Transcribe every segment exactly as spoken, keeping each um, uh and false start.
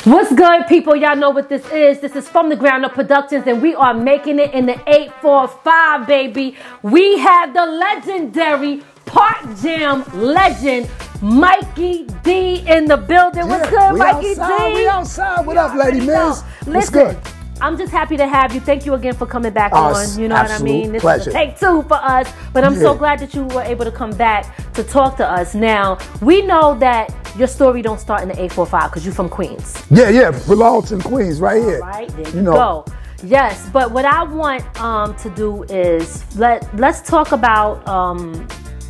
What's good, people? Y'all know what this is. This is From the Ground Up Productions, and we are making it in the eight four five, baby. We have the legendary Park Jam legend, Mikey D, in the building. Yeah, What's good, we Mikey outside, D? We outside. What You up, Lady Miz? Listen, What's good? I'm just happy to have you. Thank you again for coming back Oh, on. You know what I mean? This pleasure. is a take two for us, but I'm so Yeah. glad that you were able to come back to talk to us. Now, we know that your story don't start in the eight four five because you're from Queens. Yeah, yeah. Blanton, Queens, right here. All right, there you, You know. go. Yes, but what I want um, to do is let let's talk about um,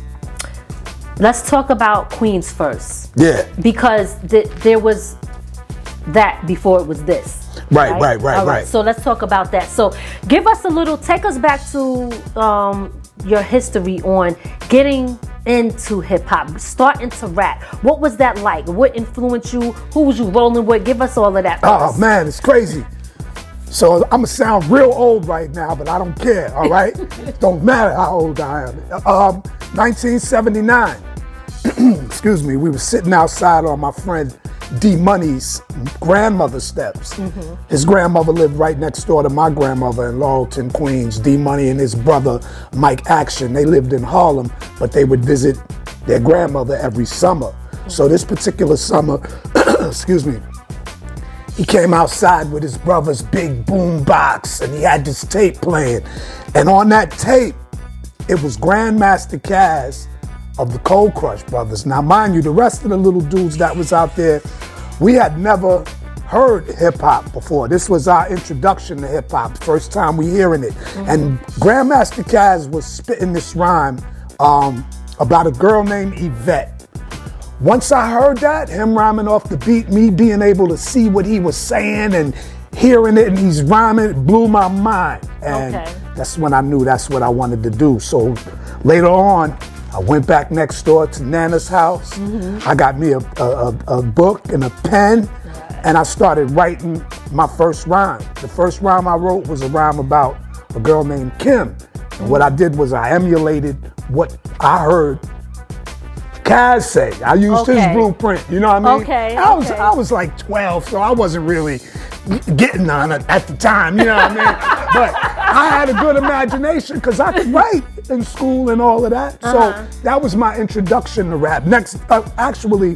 let's talk about Queens first. Yeah. Because th- there was that before it was this. Right, right, right, All right. So let's talk about that. So give us a little, take us back to um, your history on getting into hip hop, starting to rap. What was that like? What influenced you? Who was you rolling with? Give us all of that. Oh, first. man, it's crazy. So I'm going to sound real old right now, but I don't care, all right? Don't matter how old I am. Um, nineteen seventy-nine, excuse me, we were sitting outside on my friend D Money's grandmother's steps. Mm-hmm. His grandmother lived right next door to my grandmother in Laurelton, Queens. D Money and his brother Mike Action, they lived in Harlem, but they would visit their grandmother every summer. Mm-hmm. So this particular summer, excuse me, he came outside with his brother's big boom box and he had this tape playing. And on that tape, it was Grandmaster Caz of the Cold Crush Brothers. Now, mind you, the rest of the little dudes that was out there, we had never heard hip-hop before. This was our introduction to hip-hop, first time we hearing it. Mm-hmm. And Grandmaster Caz was spitting this rhyme um, about a girl named Yvette. Once I heard that, him rhyming off the beat, me being able to see what he was saying and hearing it and he's rhyming, it blew my mind. And okay. That's when I knew that's what I wanted to do. So later on, I went back next door to Nana's house. Mm-hmm. I got me a, a, a book and a pen, and I started writing my first rhyme. The first rhyme I wrote was a rhyme about a girl named Kim. Mm-hmm. And what I did was I emulated what I heard Caz say. I used okay. his blueprint, you know what I mean? Okay, I was okay. I was like twelve, so I wasn't really getting on it at the time, you know what I mean? But I had a good imagination because I could write in school and all of that. Uh-huh. So that was my introduction to rap. Next, uh, actually,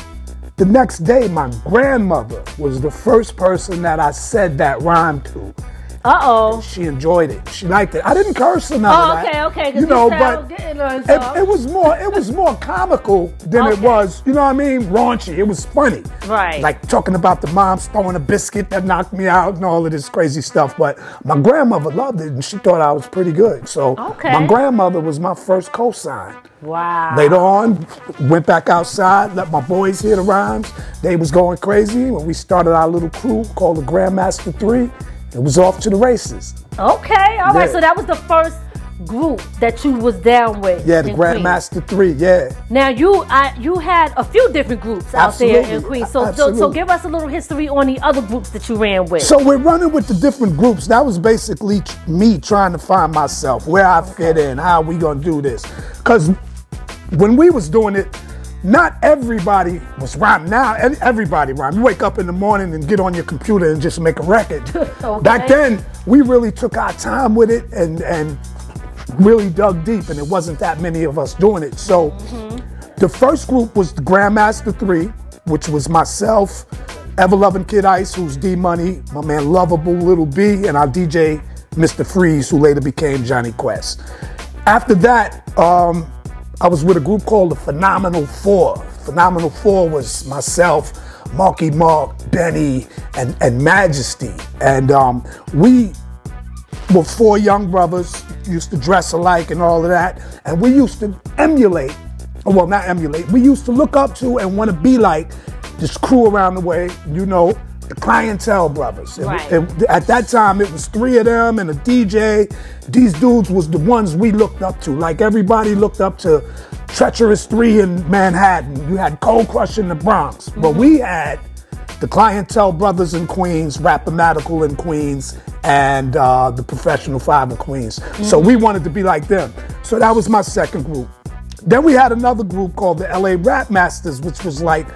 the next day, my grandmother was the first person that I said that rhyme to. Uh-oh. She enjoyed it. She liked it. I didn't curse or none Oh, of that. okay, okay. 'cause You know, you sound but good or it, so. it was more it was more comical than Okay. it was, you know what I mean, raunchy. It was funny. Right. Like talking about the moms throwing a biscuit that knocked me out and all of this crazy stuff. But my grandmother loved it and she thought I was pretty good. So Okay. my grandmother was my first cosign. Wow. Later on, went back outside, let my boys hear the rhymes. They was going crazy when we started our little crew called the Grandmaster Three. It was off to the races. Okay, all right. Yeah. So that was the first group that you was down with. Yeah, the in Queens. Grandmaster Three, yeah. Now you, I, you had a few different groups out there in Absolutely. Queens. So, so, so Absolutely. give us a little history on the other groups that you ran with. So we're running with the different groups. That was basically tr- me trying to find myself, where I fit in, how we gonna do this. Because when we was doing it, not everybody was rhyming. Now ev- everybody rhyme. You wake up in the morning and get on your computer and just make a record. Okay. Back then, we really took our time with it and, and really dug deep, and it wasn't that many of us doing it. So mm-hmm. the first group was the Grandmaster Three, which was myself, Ever Loving Kid Ice, who's D Money, my man Lovable Little B, and our D J Mister Freeze, who later became Johnny Quest. After that, um, I was with a group called the Phenomenal Four. Phenomenal Four was myself, Marky Mark, Benny, and, and Majesty. And um, we were four young brothers, used to dress alike and all of that. And we used to emulate, well, not emulate, we used to look up to and want to be like this crew around the way, you know, the Clientele Brothers. It- Right. it- at that time, it was three of them and a D J. These dudes was the ones we looked up to. Like everybody looked up to Treacherous Three in Manhattan. You had Cold Crush in the Bronx. Mm-hmm. But we had the Clientele Brothers in Queens, Rapomatical in Queens, and uh, the Professional Five in Queens. Mm-hmm. So we wanted to be like them. So that was my second group. Then we had another group called the L A Rap Masters, which was like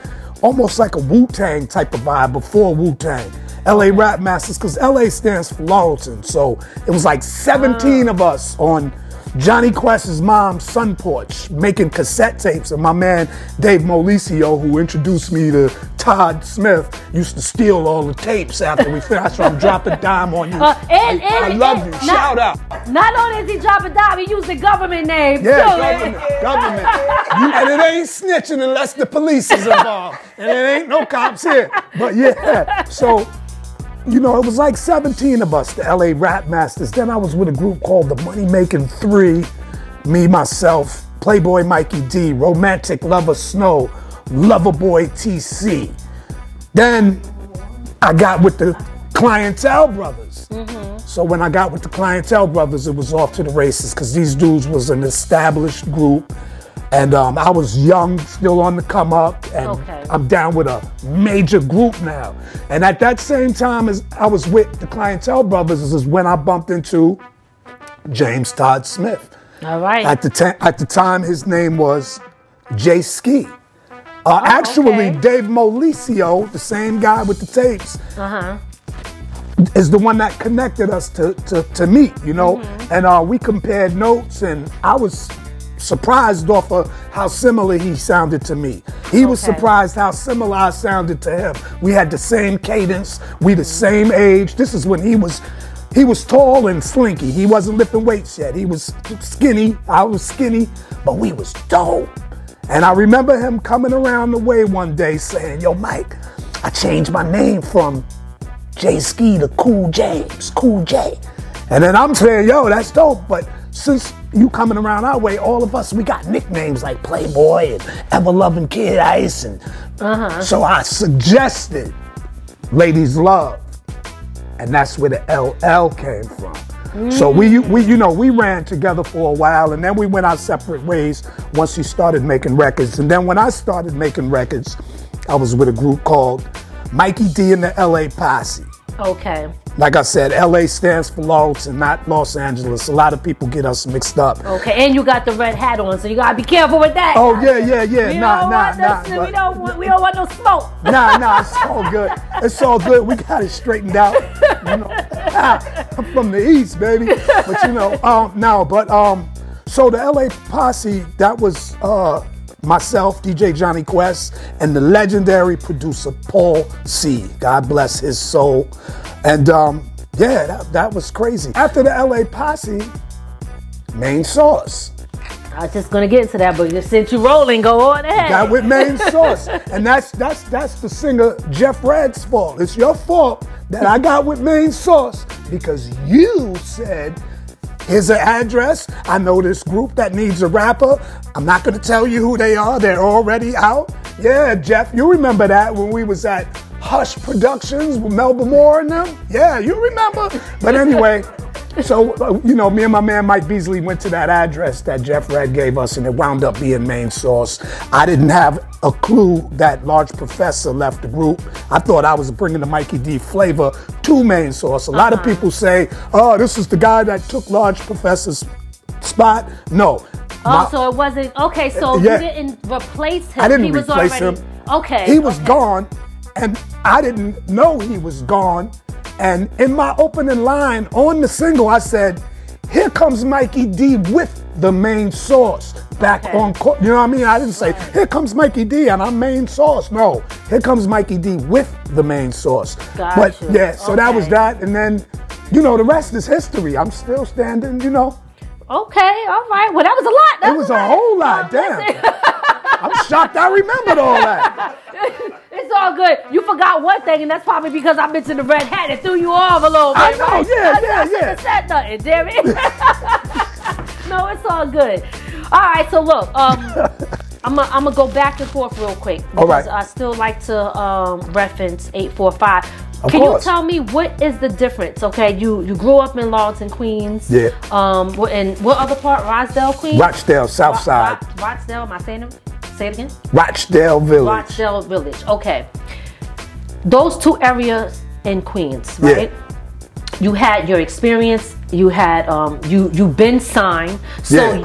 almost like a Wu-Tang type of vibe before Wu-Tang. L A Rap Masters, because L A stands for Laurelton. So it was like seventeen uh. of us on Johnny Quest's mom's sun porch making cassette tapes, and my man Dave Molicio, who introduced me to Todd Smith, used to steal all the tapes after we finished. So I'm dropping dime on you. Uh, and, I, and, I love and, you. Not, Shout out. Not only is he dropping dime, he used the government name. Yeah, too. government. government. You, and it ain't snitching unless the police is involved. And it ain't no cops here. But yeah, so, you know, it was like seventeen of us, the L A Rap Masters. Then I was with a group called the Money Making Three. Me, myself, Playboy Mikey D, Romantic Lover Snow, Loverboy T C. Then I got with the Clientele Brothers. Mm-hmm. So when I got with the Clientele Brothers, it was off to the races, because these dudes was an established group. And um, I was young, still on the come up, and okay. I'm down with a major group now. And at that same time as I was with the Clientele Brothers is when I bumped into James Todd Smith. All right. At the, ta- at the time, his name was Jay Ski. Uh, oh, actually, okay. Dave Molicio, the same guy with the tapes, uh-huh. is the one that connected us to, to, to meet, you know? Mm-hmm. And uh, we compared notes, and I was surprised off of how similar he sounded to me. He okay. was surprised how similar I sounded to him. We had the same cadence, we the same age. This is when he was he was tall and slinky. He wasn't lifting weights yet. He was skinny, I was skinny, but we was dope. And I remember him coming around the way one day saying, yo, Mike, I changed my name from Jay Ski to Cool James, Cool J. And then I'm saying, yo, that's dope, but since you coming around our way, all of us, we got nicknames like Playboy and Ever Loving Kid Ice. And uh-huh. so I suggested Ladies Love. And that's where the L L came from. Mm. So we, we, you know, we ran together for a while, and then we went our separate ways once he started making records. And then when I started making records, I was with a group called Mikey D and the L A Posse. Okay. Like I said, L A stands for Laurelton, not Los Angeles. A lot of people get us mixed up. Okay, and you got the red hat on, so you gotta be careful with that. Oh yeah, yeah, yeah. We nah, don't nah, want nah. No, we don't want. We don't want no smoke. Nah, nah. It's all good. It's all good. We got it straightened out. You know, ah, I'm from the East, baby. But you know, um, no. But um, so the L A Posse, that was uh. myself, D J Johnny Quest, and the legendary producer Paul C. God bless his soul. And um, yeah, that, that was crazy. After the L A Posse, Main Source. I was just gonna get into that, but since you're rolling, go on ahead. Got with Main Source, and that's that's that's the singer Jeff Red's fault. It's your fault that I got with Main Source because you said, here's an address. I know this group that needs a rapper. I'm not going to tell you who they are. They're already out. Yeah, Jeff, you remember that when we was at Hush Productions with Melba Moore and them? Yeah, you remember. But anyway, so, uh, you know, me and my man Mike Beasley went to that address that Jeff Red gave us, and it wound up being Main Source. I didn't have a clue that Large Professor left the group. I thought I was bringing the Mikey D flavor to Main Source. A lot uh-huh. of people say, oh, this is the guy that took Large Professor's spot. No. Oh, my, so it wasn't, okay, so yeah, you didn't replace him. I didn't he was replace already, him. Okay. He was okay. gone, and I didn't know he was gone. And in my opening line on the single, I said, here comes Mikey D with the Main Source. Back okay. on court, you know what I mean? I didn't say, right. here comes Mikey D and I'm Main Source. No, here comes Mikey D with the Main Source. Gotcha. But yeah, so okay. that was that. And then, you know, the rest is history. I'm still standing, you know. Okay, all right. Well, that was a lot. That it was, was a lot. whole lot, damn. I'm shocked I remembered all that. It's all good. You forgot one thing, and that's probably because I mentioned the red hat and threw you off a little bit. I know, right? yeah, I, yeah, I yeah. I said nothing, damn it. No, it's all good. All right, so look, um, I'm gonna I'm go back and forth real quick because all right. I still like to um, reference eight four five. Of Can course. you tell me what is the difference? Okay, you you grew up in Laurelton, Queens. Yeah. Um, and what other part? Rochdale, Queens. Rochdale, South Side. Ro- Ro- Rochdale. Am I saying it? Say it again. Rochdale Village. Rochdale Village. Okay. Those two areas in Queens, right? Yeah. You had your experience. You had um, you you've been signed. So yeah.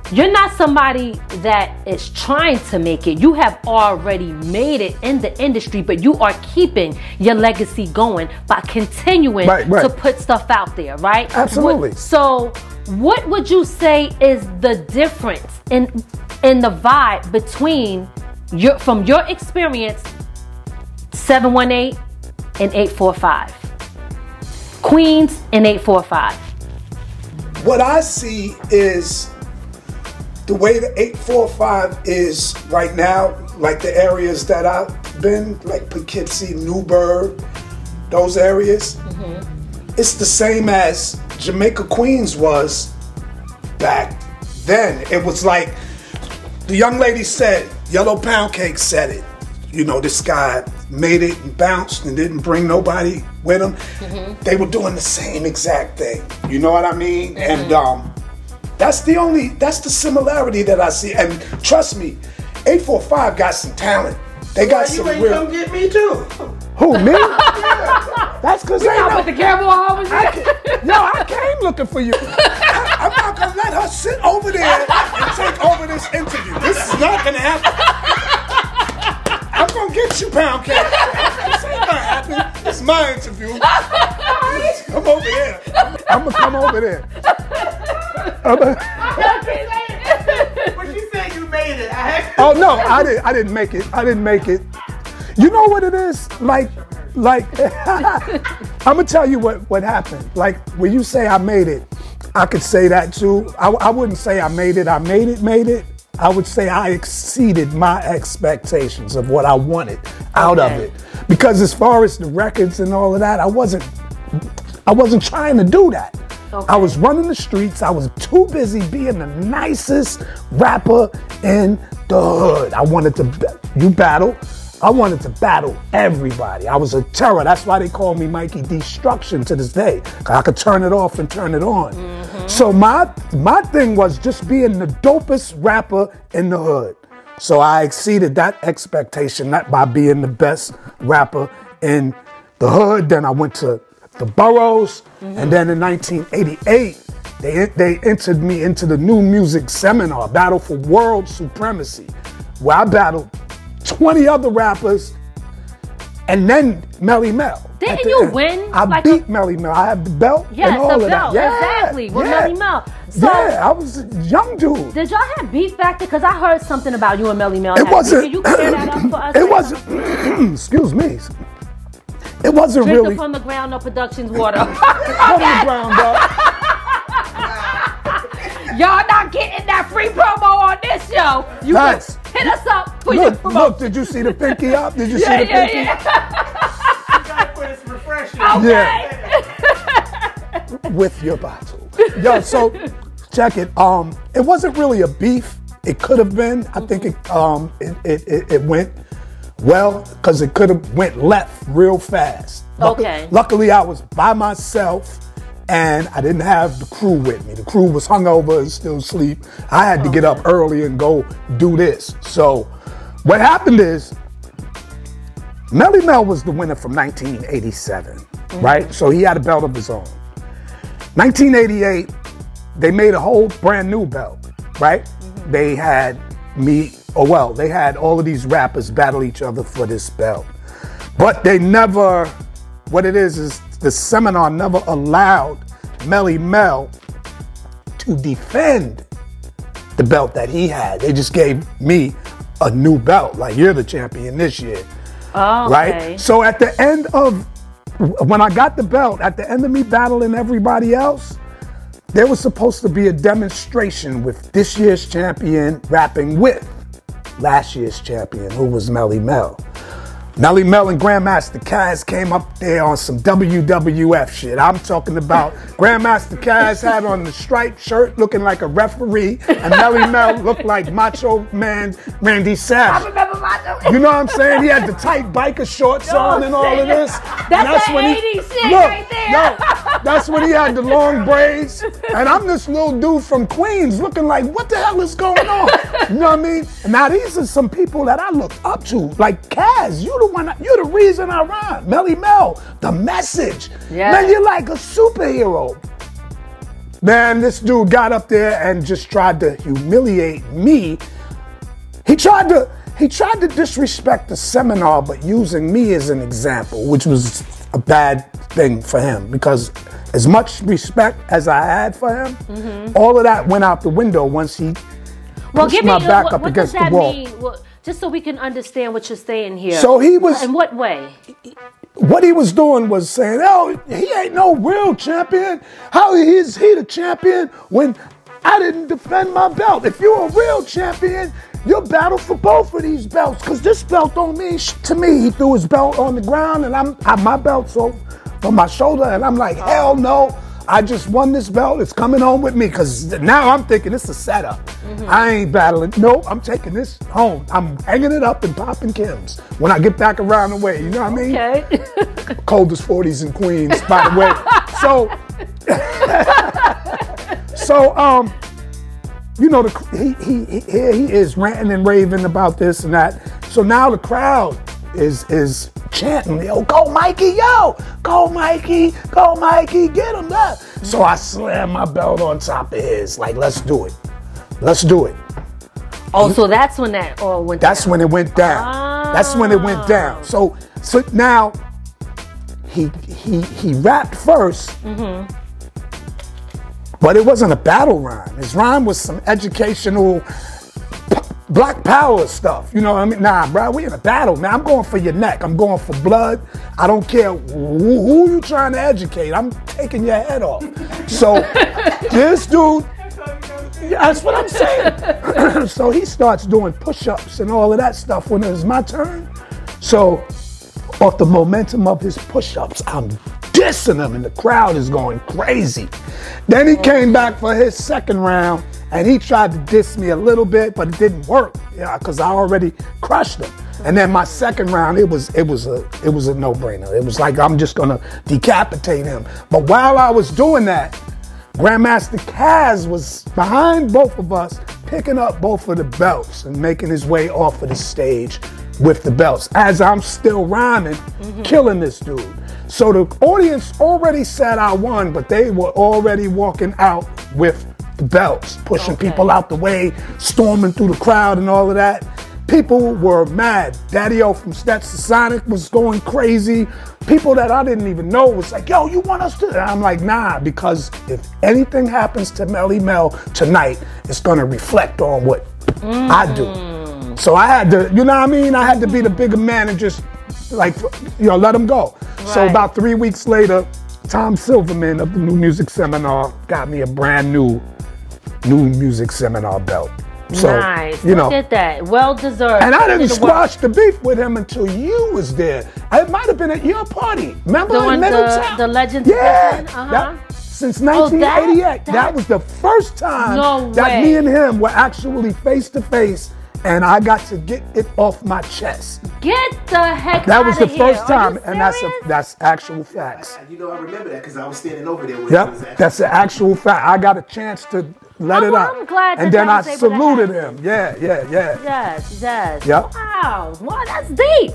you're not somebody that is trying to make it. You have already made it in the industry, but you are keeping your legacy going by continuing right, right. to put stuff out there, right? Absolutely. What, so what would you say is the difference in in the vibe between your from your experience, seven one eight and eight four five? Queens and eight four five. What I see is the way the eight four five is right now, like the areas that I've been, like Poughkeepsie, Newburgh, those areas, mm-hmm. it's the same as Jamaica Queens was back then. It was like, the young lady said, Yellow Pound Cake said it. You know, this guy made it and bounced and didn't bring nobody with him. Mm-hmm. They were doing the same exact thing. You know what I mean? Mm-hmm. And um, that's the only, that's the similarity that I see. And trust me, eight four five got some talent. They got well, some you ain't real. Come get me too. Who, me? Yeah. That's because they know. Put the camera on. No, I came looking for you. I, I'm not gonna let her sit over there and take over this interview. This is not gonna happen. I'm gonna get you, Pound Cake. This ain't gonna happen. It's my interview. Come over here. I'm gonna come over there. I'm a, But you said you made it. I oh no, I didn't. I didn't make it. I didn't make it. You know what it is? Like, like. I'm gonna tell you what what happened. Like when you say I made it, I could say that too. I, I wouldn't say I made it. I made it. Made it. I would say I exceeded my expectations of what I wanted out okay. of it. Because as far as the records and all of that, I wasn't I wasn't trying to do that. Okay. I was running the streets. I was too busy being the nicest rapper in the hood. I wanted to you battle. I wanted to battle everybody. I was a terror. That's why they call me Mikey Destruction to this day. I could turn it off and turn it on. Mm-hmm. So my my thing was just being the dopest rapper in the hood. So I exceeded that expectation not by being the best rapper in the hood. Then I went to the boroughs, mm-hmm. and then in nineteen eighty-eight, they they entered me into the New Music Seminar, Battle for World Supremacy, where I battled twenty other rappers, and then Melly Mel. Didn't you end. win? I like beat a... Melly Mel. I had the belt yes, and all the of belt. that. Yeah, exactly, with yeah. Melly Mel. So, yeah, I was a young dude. Did y'all have beef back there? Because I heard something about you and Melly Mel. It wasn't. Can you clear that up for us? It wasn't. Excuse me. It wasn't Drinking really. from the ground up Productions water. From the ground up. Y'all not getting that free promo on this show. You Nice. Hit us up for Look, your promotion. look, did you see the pinky up? Did you yeah, see the yeah, pinky? Yeah. You gotta put it refreshing. Okay. Yeah. With your bottle. Yo, so check it. Um, it wasn't really a beef. It could have been. I mm-hmm. think it um it it, it, it went well because it could have went left real fast. Luckily, okay. Luckily, I was by myself. And I didn't have the crew with me. The crew was hungover and still asleep. I had to get up early and go do this. So what happened is, Melly Mel was the winner from nineteen eighty-seven, mm-hmm. right? So he had a belt of his own. nineteen eighty-eight, they made a whole brand new belt, right? Mm-hmm. They had me, oh well, they had all of these rappers battle each other for this belt. But they never, what it is is, the seminar never allowed Melly Mel to defend the belt that he had. They just gave me a new belt, like you're the champion this year. Oh, right? Okay. So at the end of, when I got the belt, at the end of me battling everybody else, there was supposed to be a demonstration with this year's champion rapping with last year's champion, who was Melly Mel. Melly Mel and Grandmaster Caz came up there on some W W F shit. I'm talking about Grandmaster Caz had on the striped shirt looking like a referee, and Melly Mel looked like Macho Man Randy Savage. I remember Macho. You know what I'm saying? He had the tight biker shorts No, on and all of this. That's, that's that when he, eighties shit look, right there. No, that's when he had the long braids, and I'm this little dude from Queens looking like, what the hell is going on? You know what I mean? And now these are some people that I look up to, like Caz. You the one, you're the reason I rhyme. Melly Mel, The Message. Yeah. Man, you're like a superhero. man, this dude got up there and just tried to humiliate me. He tried to he tried to disrespect the seminar, but using me as an example, which was a bad thing for him because as much respect as I had for him, mm-hmm. all of that went out the window once he well, pushed give my me, back what, up what against does that the wall. Mean? Well, just so we can understand what you're saying here. So he was. In what way? What he was doing was saying, "Oh, he ain't no real champion. How is he the champion when I didn't defend my belt? If you're a real champion, you'll battle for both of these belts. Because this belt don't mean shit to me." He threw his belt on the ground, and I'm I, my belt's on my shoulder, and I'm like, "Hell no! I just won this belt. It's coming home with me." Because now I'm thinking it's a setup. Mm-hmm. I ain't battling. Nope, I'm taking this home. I'm hanging it up and popping Kim's when I get back around the way. You know what I mean? Okay. Coldest forties in Queens, by the way. So, so um, you know, the, he he he here he is ranting and raving about this and that. So now the crowd is is chanting, "Yo, go Mikey, yo, go Mikey, go Mikey, get him up." So I slammed my belt on top of his, like, let's do it. Let's do it. Oh, so that's when that all went That's down. when it went down. Ah. That's when it went down. So so now he he he rapped first. Mm-hmm. But it wasn't a battle rhyme. His rhyme was some educational Black Power stuff, you know what I mean? Nah, bro, we in a battle, man. I'm going for your neck. I'm going for blood. I don't care who, who you trying to educate. I'm taking your head off. So this dude, yeah, that's what I'm saying. So he starts doing push-ups and all of that stuff when it was my turn. So off the momentum of his push-ups, I'm dissing him and the crowd is going crazy. Then he came back for his second round and he tried to diss me a little bit, but it didn't work, yeah, because I already crushed him. And then my second round, it was it was a it was a no-brainer. It was like I'm just gonna decapitate him. But while I was doing that, Grandmaster Caz was behind both of us, picking up both of the belts and making his way off of the stage with the belts. As I'm still rhyming, mm-hmm. killing this dude. So the audience already said I won, but they were already walking out with the belts, pushing okay. people out the way, storming through the crowd and all of that. People were mad. Daddy-O from Stetsasonic was going crazy. People that I didn't even know was like, "Yo, you want us to?" And I'm like, nah, because if anything happens to Melly Mel tonight, it's going to reflect on what mm. I do. So I had to, you know what I mean? I had to be the bigger man and just, like, you know, let him go. Right. So about three weeks later, Tom Silverman of the New Music Seminar got me a brand new New Music Seminar belt. So, nice. You know, look at that. Well deserved. And I didn't squash the beef with him until you was there. It might have been at your party. Remember the in one, Middletown? The, the Legends yeah. Edition? Uh-huh. That, since nineteen eighty-eight. Oh, that, that, that was the first time no that way. me and him were actually face to face. And I got to get it off my chest. Get the heck That out was the of here. first time, and that's a, that's actual facts. You know, I remember that because I was standing over there with Yep, you. that's the actual fact. I got a chance to let oh, it out. I'm glad that and then that I was able to saluted happen. him. Yeah, yeah, yeah. Yes, yes. Yep. Wow, wow, that's deep.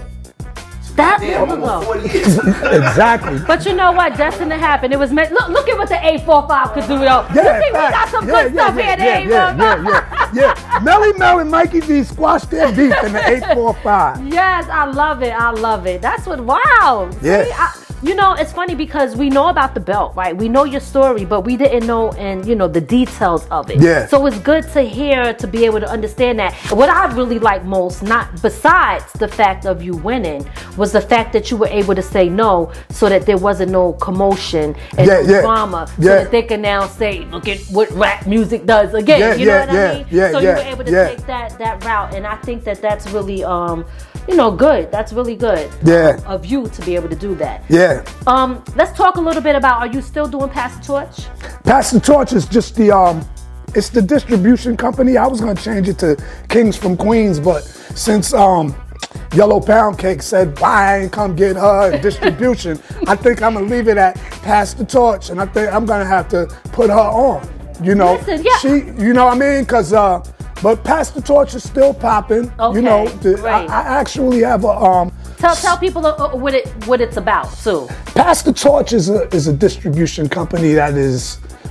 That Damn, long ago. forty years. Exactly. But you know what? Destined to happen. It was meant. Look, look at what the eight forty-five could do, yo. Yeah, you see, we fact. got some yeah, good yeah, stuff yeah, here. The yeah, eight yeah, forty-five. yeah, yeah, yeah. Melly Mel and Mikey D squashed their beef in the eight forty-five. Yes, I love it. I love it. That's what. Wow. Yeah. See, I, you know, it's funny because we know about the belt, right? We know your story, but we didn't know, and you know, the details of it. Yeah. So it's good to hear, to be able to understand that. What I really like most, not besides the fact of you winning, was the fact that you were able to say no, so that there wasn't no commotion and Yeah, no yeah. drama, so Yeah. that they can now say, look at what rap music does again. Yeah, you know yeah, what yeah, I mean? yeah, so yeah, you were able to yeah. take that that route, and I think that that's really, um, you know, good. That's really good. Yeah. um, of you to be able to do that. Yeah. Um, let's talk a little bit about. Are you still doing Pass the Torch? Pass the Torch is just the um, it's the distribution company. I was gonna change it to Kings from Queens, but since um, Yellow Pound Cake said bye, I ain't come get her in distribution, I think I'm gonna leave it at Pass the Torch, and I think I'm gonna have to put her on. You know, Listen, yeah. she, you know what I mean? Cause uh, but Pass the Torch is still popping. Okay, you know, the, I, great. I actually have a um. Tell tell people uh, what it what it's about too. Pass the Torch is a is a distribution company that is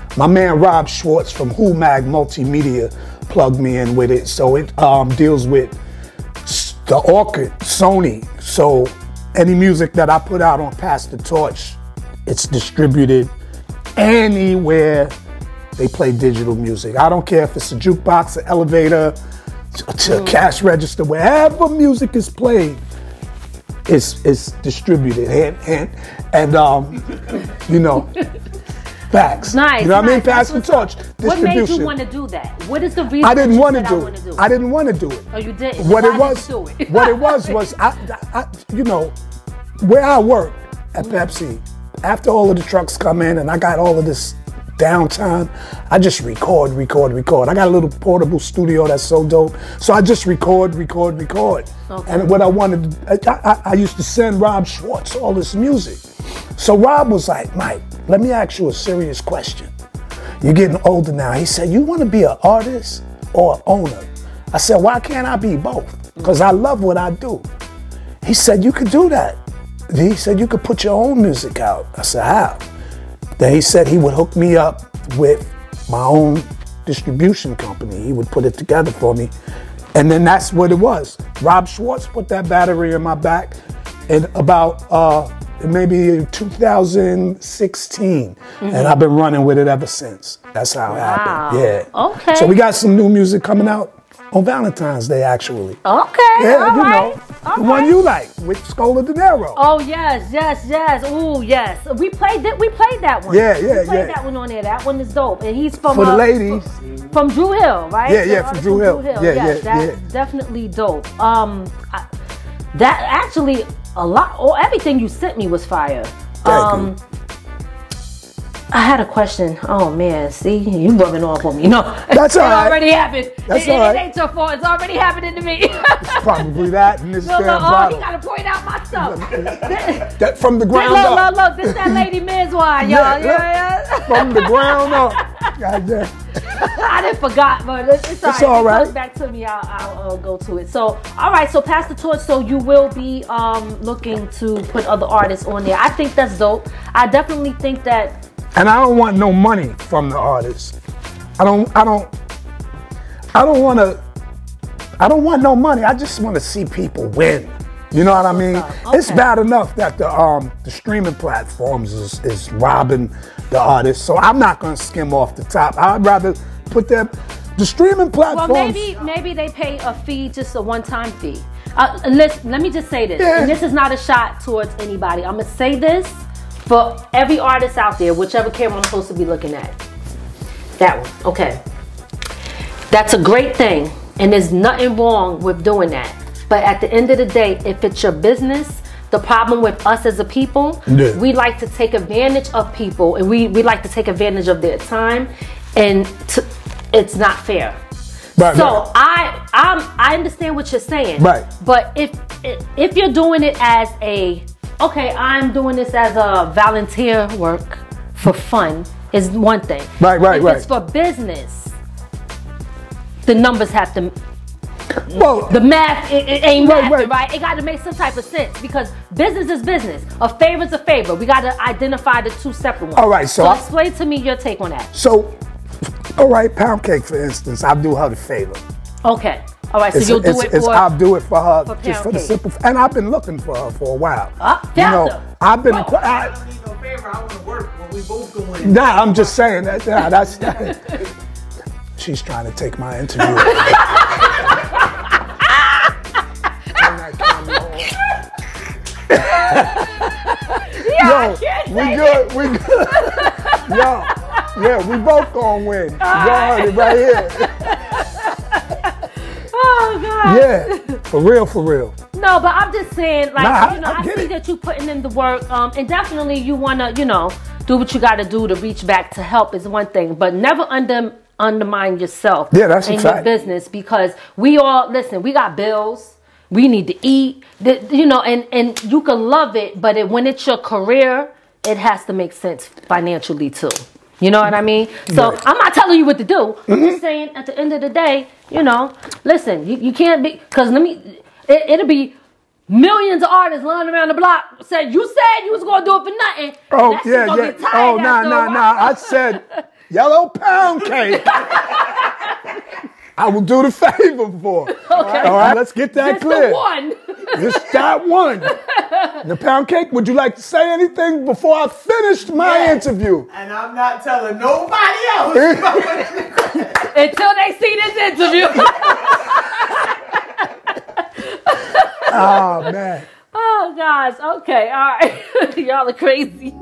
my man Rob Schwartz from Who Mag Multimedia plugged me in with it. So it um, deals with the Orchid, Sony. So any music that I put out on Pass the Torch, it's distributed anywhere they play digital music. I don't care if it's a jukebox, an elevator, to, to a cash register, wherever music is played, it's, it's distributed. And, and, and um, you know, facts. Nice. You know what nice. I mean? Pass the torch. What made you Distribution. want to do that? What is the reason I didn't want want to do it. do I didn't want to do it. Oh, you didn't? What Why it was, did you do it? what it was was, I, I, you know, where I work at Pepsi, after all of the trucks come in and I got all of this downtime, I just record, record, record. I got a little portable studio that's so dope. So I just record, record, record. Okay. And what I wanted, I, I, I used to send Rob Schwartz all this music. So Rob was like, Mike, let me ask you a serious question. You're getting older now. He said, you want to be an artist or an owner? I said, why can't I be both? Because I love what I do. He said, you could do that. He said, you could put your own music out. I said, how? Then he said he would hook me up with my own distribution company. He would put it together for me. And then that's what it was. Rob Schwartz put that battery in my back in about uh, maybe two thousand sixteen. Mm-hmm. And I've been running with it ever since. That's how it wow. happened. Yeah. Okay. So we got some new music coming out on Valentine's Day, actually. Okay. Yeah, all you right. know. All the right. one you like with Scola De Niro. Oh yes, yes, yes. Ooh, yes. We played that. We played that one. Yeah, yeah, we played yeah. that one on there. That one is dope. And he's from For the uh, ladies. From, from Drew Hill, right? Yeah, yeah, The from artist Drew Hill. Hill. Yeah, yes, yeah, that's yeah. definitely dope. Um, I, that actually a lot. Or everything you sent me was fire. Thank um, you. I had a question. Oh man, see, you rubbing off on me. No, That's all it right. already happened. That's it, all it, right. it ain't your fault. It's already happening to me. It's probably that and this No, damn no, oh, bottle. he gotta point out my stuff. This- That from the ground look, up. look, look, this that Lady Mizwan, y'all. Yeah, Yeah, look. yeah. From the ground up. God damn. I didn't forgot, but it's, it's all It's right. all If it right. comes back to me, I'll, I'll uh, go to it. So, all right, so pass the torch. So you will be um, looking to put other artists on there. I think that's dope. I definitely think that. And I don't want no money from the artist. I don't, I don't, I don't want to, I don't want no money. I just want to see people win. You know what I mean? Okay. It's bad enough that the um the streaming platforms is, is robbing the artists. So I'm not going to skim off the top. I'd rather put them, the streaming Well, platforms. maybe maybe they pay a fee, just a one-time fee. Uh, let let me just say this, Yeah. and this is not a shot towards anybody. I'm gonna say this for every artist out there, whichever camera I'm supposed to be looking at. That one, okay. That's a great thing, and there's nothing wrong with doing that. But at the end of the day, if it's your business, the problem with us as a people, Yeah. we like to take advantage of people, and we, we like to take advantage of their time, and to, it's not fair. Right, so right. I I'm, I understand what you're saying. Right. But if if you're doing it as a okay, I'm doing this as a volunteer work for fun is one thing. Right, right, if right. it's for business, the numbers have to. Well, The math, it, it ain't Right, math, right. right. It got to make some type of sense because business is business. A favor is a favor. We got to identify the two separate ones. All right, so so I- explain to me your take on that. so, all right, Pound Cake, for instance, I'll do her the favor. Okay. All right. So It's- you'll do it's- it it's- for. I'll do it for her, for just Pound for the Cake. simple. And I've been looking for her for a while. Ah, you know, found her. I've been. Whoa. qu- I, I don't need no favor. I want to work when we both go in. nah, I'm just saying that. Nah, that's. She's trying to take my interview. Turn that camera on. Yo, we good. We good. Yo, yeah, we both gonna win. You heard it right here. Oh God. Yeah, for real, for real. No, but I'm just saying, like, Nah, I- you know, I I, get see it. that you putting in the work, um, and definitely you wanna, you know, do what you gotta do to reach back to help is one thing, but never under undermine yourself Yeah, that's a in your fact. business because we all listen. We got bills. We need to eat. The, you know, and and you can love it, but it, when it's your career, it has to make sense financially too. You know what I mean? So Right. I'm not telling you what to do. I'm Mm-hmm. just saying at the end of the day, you know, listen, you, you can't be, because let me, it, it'll be millions of artists lying around the block said, you said you was going to do it for nothing. Oh That shit yeah, gonna yeah. get tired Oh nah, after a nah, while. nah. I said, yellow pound cake, I will do the favor for. Okay. All right, let's get that Just clear. the one. Just that one. The pound cake, would you like to say anything before I finished my Yeah. interview? And I'm not telling nobody else. Until they see this interview. Oh, man. Oh, gosh. Okay. All right. Y'all are crazy.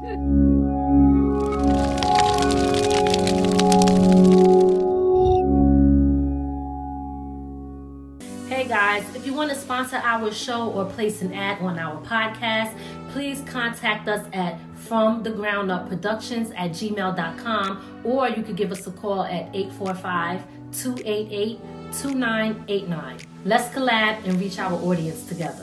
Hey guys, if you want to sponsor our show or place an ad on our podcast, please contact us at from the ground up productions at gmail dot com, or you could give us a call at eight four five, two eight eight, two nine eight nine. Let's collab and reach our audience together.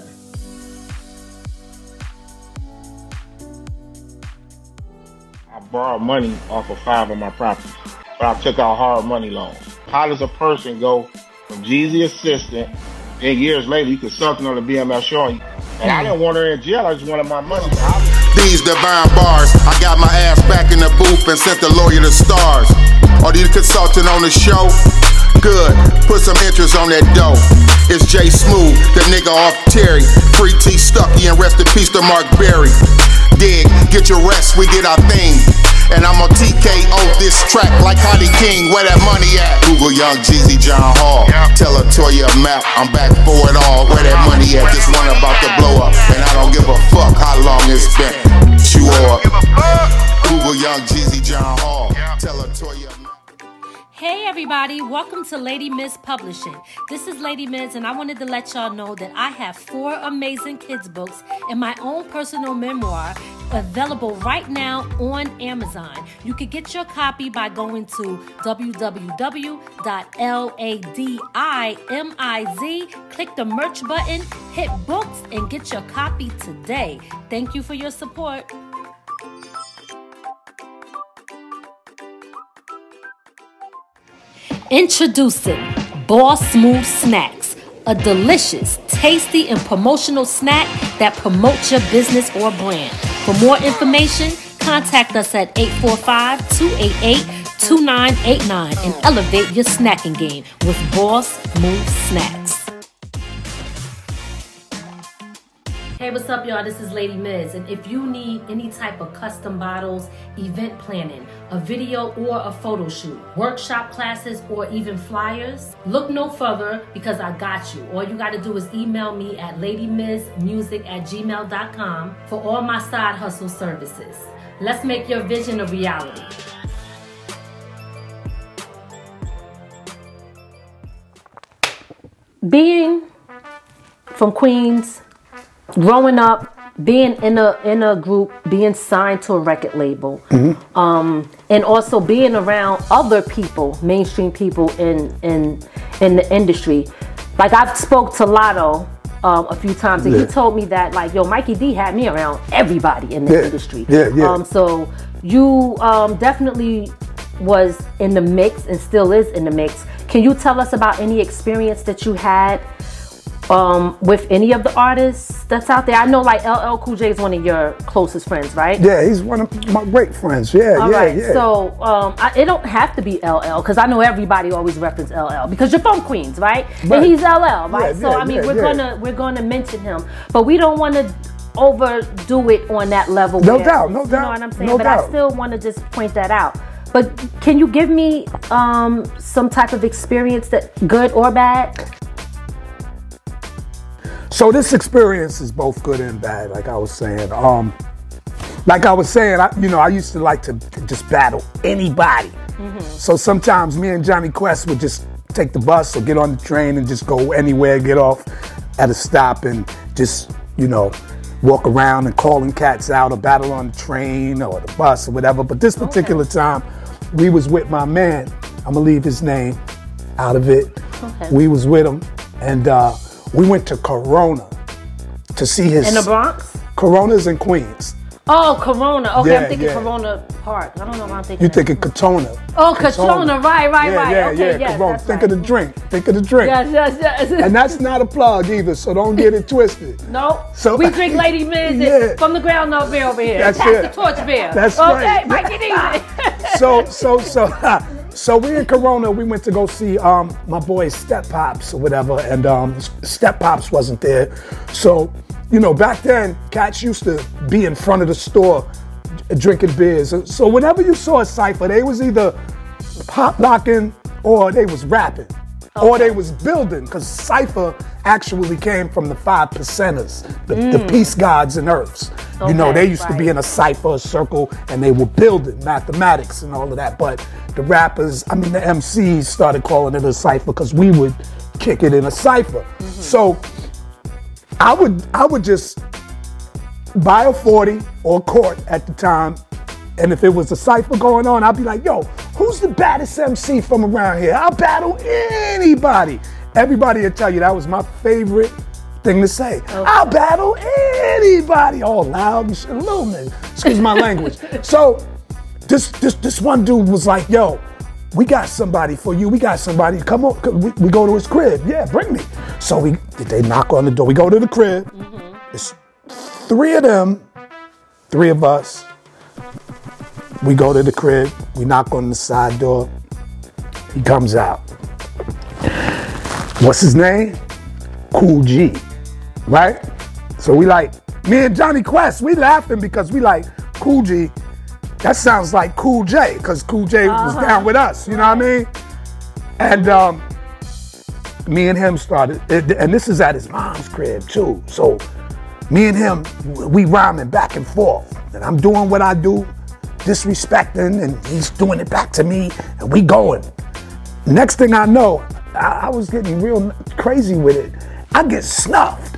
I borrowed money off of five of my properties, but I took out hard money loans. How does a person go from Jeezy assistant, then years later you consulting on the B M F show, and I didn't want her in jail, I just wanted my money. These divine bars, I got my ass back in the booth and sent the lawyer to stars. Are you the consultant on the show? Good, put some interest on that dough. It's Jay Smooth, the nigga off Terry. Free T Stucky and rest in peace to Mark Berry. Dig, get your rest, we did our thing. And I'm on T K O this track like Honey King. Where that money at? Google Young Jeezy John Hall. Tell her Toya Map, I'm back for it all. Where that money at? This one about to blow up. And I don't give a fuck how long it's been. Sure. Google Young Jeezy John Hall. Tell her Toya Map. Hey everybody, welcome to Lady Miz Publishing. This is Lady Miz, and I wanted to let y'all know that I have four amazing kids books and my own personal memoir available right now on Amazon. You can get your copy by going to w w w dot ladimiz, click the merch button, hit books, and get your copy today. Thank you for your support. Introducing Boss Smooth Snacks, a delicious, tasty, and promotional snack that promotes your business or brand. For more information, contact us at eight four five, two eight eight, two nine eight nine and elevate your snacking game with Boss Smooth Snacks. Hey, what's up, y'all? This is Lady Miz, and if you need any type of custom bottles, event planning, a video or a photo shoot, workshop classes, or even flyers, look no further because I got you. All you got to do is email me at ladymizmusic at gmail dot com for all my side hustle services. Let's make your vision a reality. Being from Queens, growing up, being in a in a group, being signed to a record label, mm-hmm. um, and also being around other people, mainstream people in in in the industry. Like I've spoke to Lotto um, a few times, and yeah. he told me that like, yo, Mikey D had me around everybody in the yeah. industry. Yeah, yeah. Um, so you um, definitely was in the mix and still is in the mix. Can you tell us about any experience that you had Um, with any of the artists that's out there? I know like L L Cool J is one of your closest friends, right? Yeah, he's one of my great friends. Yeah, All yeah, right. yeah. So um, I, it don't have to be L L because I know everybody always reference L L because you're from Queens, right? Right. And he's L L, right? Yeah, so yeah, I mean, yeah, we're yeah. gonna we're gonna mention him, but we don't want to overdo it on that level. No where, doubt, no you doubt. know what I'm saying? No but doubt. I still want to just point that out. But can you give me um, some type of experience that good or bad? So this experience is both good and bad, like I was saying. Um, like I was saying, I, you know, I used to like to, to just battle anybody. Mm-hmm. So sometimes me and Johnny Quest would just take the bus or get on the train and just go anywhere, get off at a stop and just, you know, walk around and calling cats out or battle on the train or the bus or whatever. But this particular okay. time, we was with my man. I'm gonna leave his name out of it. Okay. We was with him and uh, we went to Corona to see his... In the Bronx? Corona's in Queens. Oh, Corona. Okay, Yeah, I'm thinking yeah. Corona Park. I don't know what I'm thinking. You thinking Katona. Oh, Katona. Right, right, yeah, right. Yeah, okay, yeah, yes, Corona. that's Think right. of the drink. Think of the drink. Yes, yes, yes. And that's not a plug either, so don't get it twisted. No, So- we drink Lady Miz Yeah. from the ground up beer over here. That's Pass it. the torch beer. That's okay, right. Mike, it easy. So, so, so, so we in Corona, we went to go see um, my boys Step Pops or whatever, and um, Step Pops wasn't there. So, you know, back then, cats used to be in front of the store drinking beers. So whenever you saw a cypher, they was either pop locking or they was rapping. Okay. Or they was building, because cypher actually came from the five percenters, the, mm. the peace gods and earths. Okay, you know, they used right. to be in a cypher, a circle, and they were building mathematics and all of that. But the rappers, I mean, the M Cs started calling it a cypher because we would kick it in a cypher. Mm-hmm. So I would, I would just buy a forty or a quart at the time, and if it was a cypher going on, I'd be like, yo, who's the baddest M C from around here? I'll battle anybody. Everybody will tell you that was my favorite thing to say. Okay. I'll battle anybody. All loud and shit. A little bit. Excuse my language. So this, this, this one dude was like, yo, we got somebody for you. We got somebody. Come on. We, we go to his crib. Yeah, bring me. So we, they knock on the door. We go to the crib. Mm-hmm. It's three of them, three of us. We go to the crib, we knock on the side door, he comes out. What's his name? Cool G, right? So we like, me and Johnny Quest, we laughing because we like, Cool G, that sounds like Cool J, because Cool J uh-huh. was down with us, you know what I mean? And um, me and him started, and this is at his mom's crib too, so me and him, we rhyming back and forth, and I'm doing what I do, disrespecting, and he's doing it back to me, and we going. Next thing I know, I, I was getting real crazy with it. I get snuffed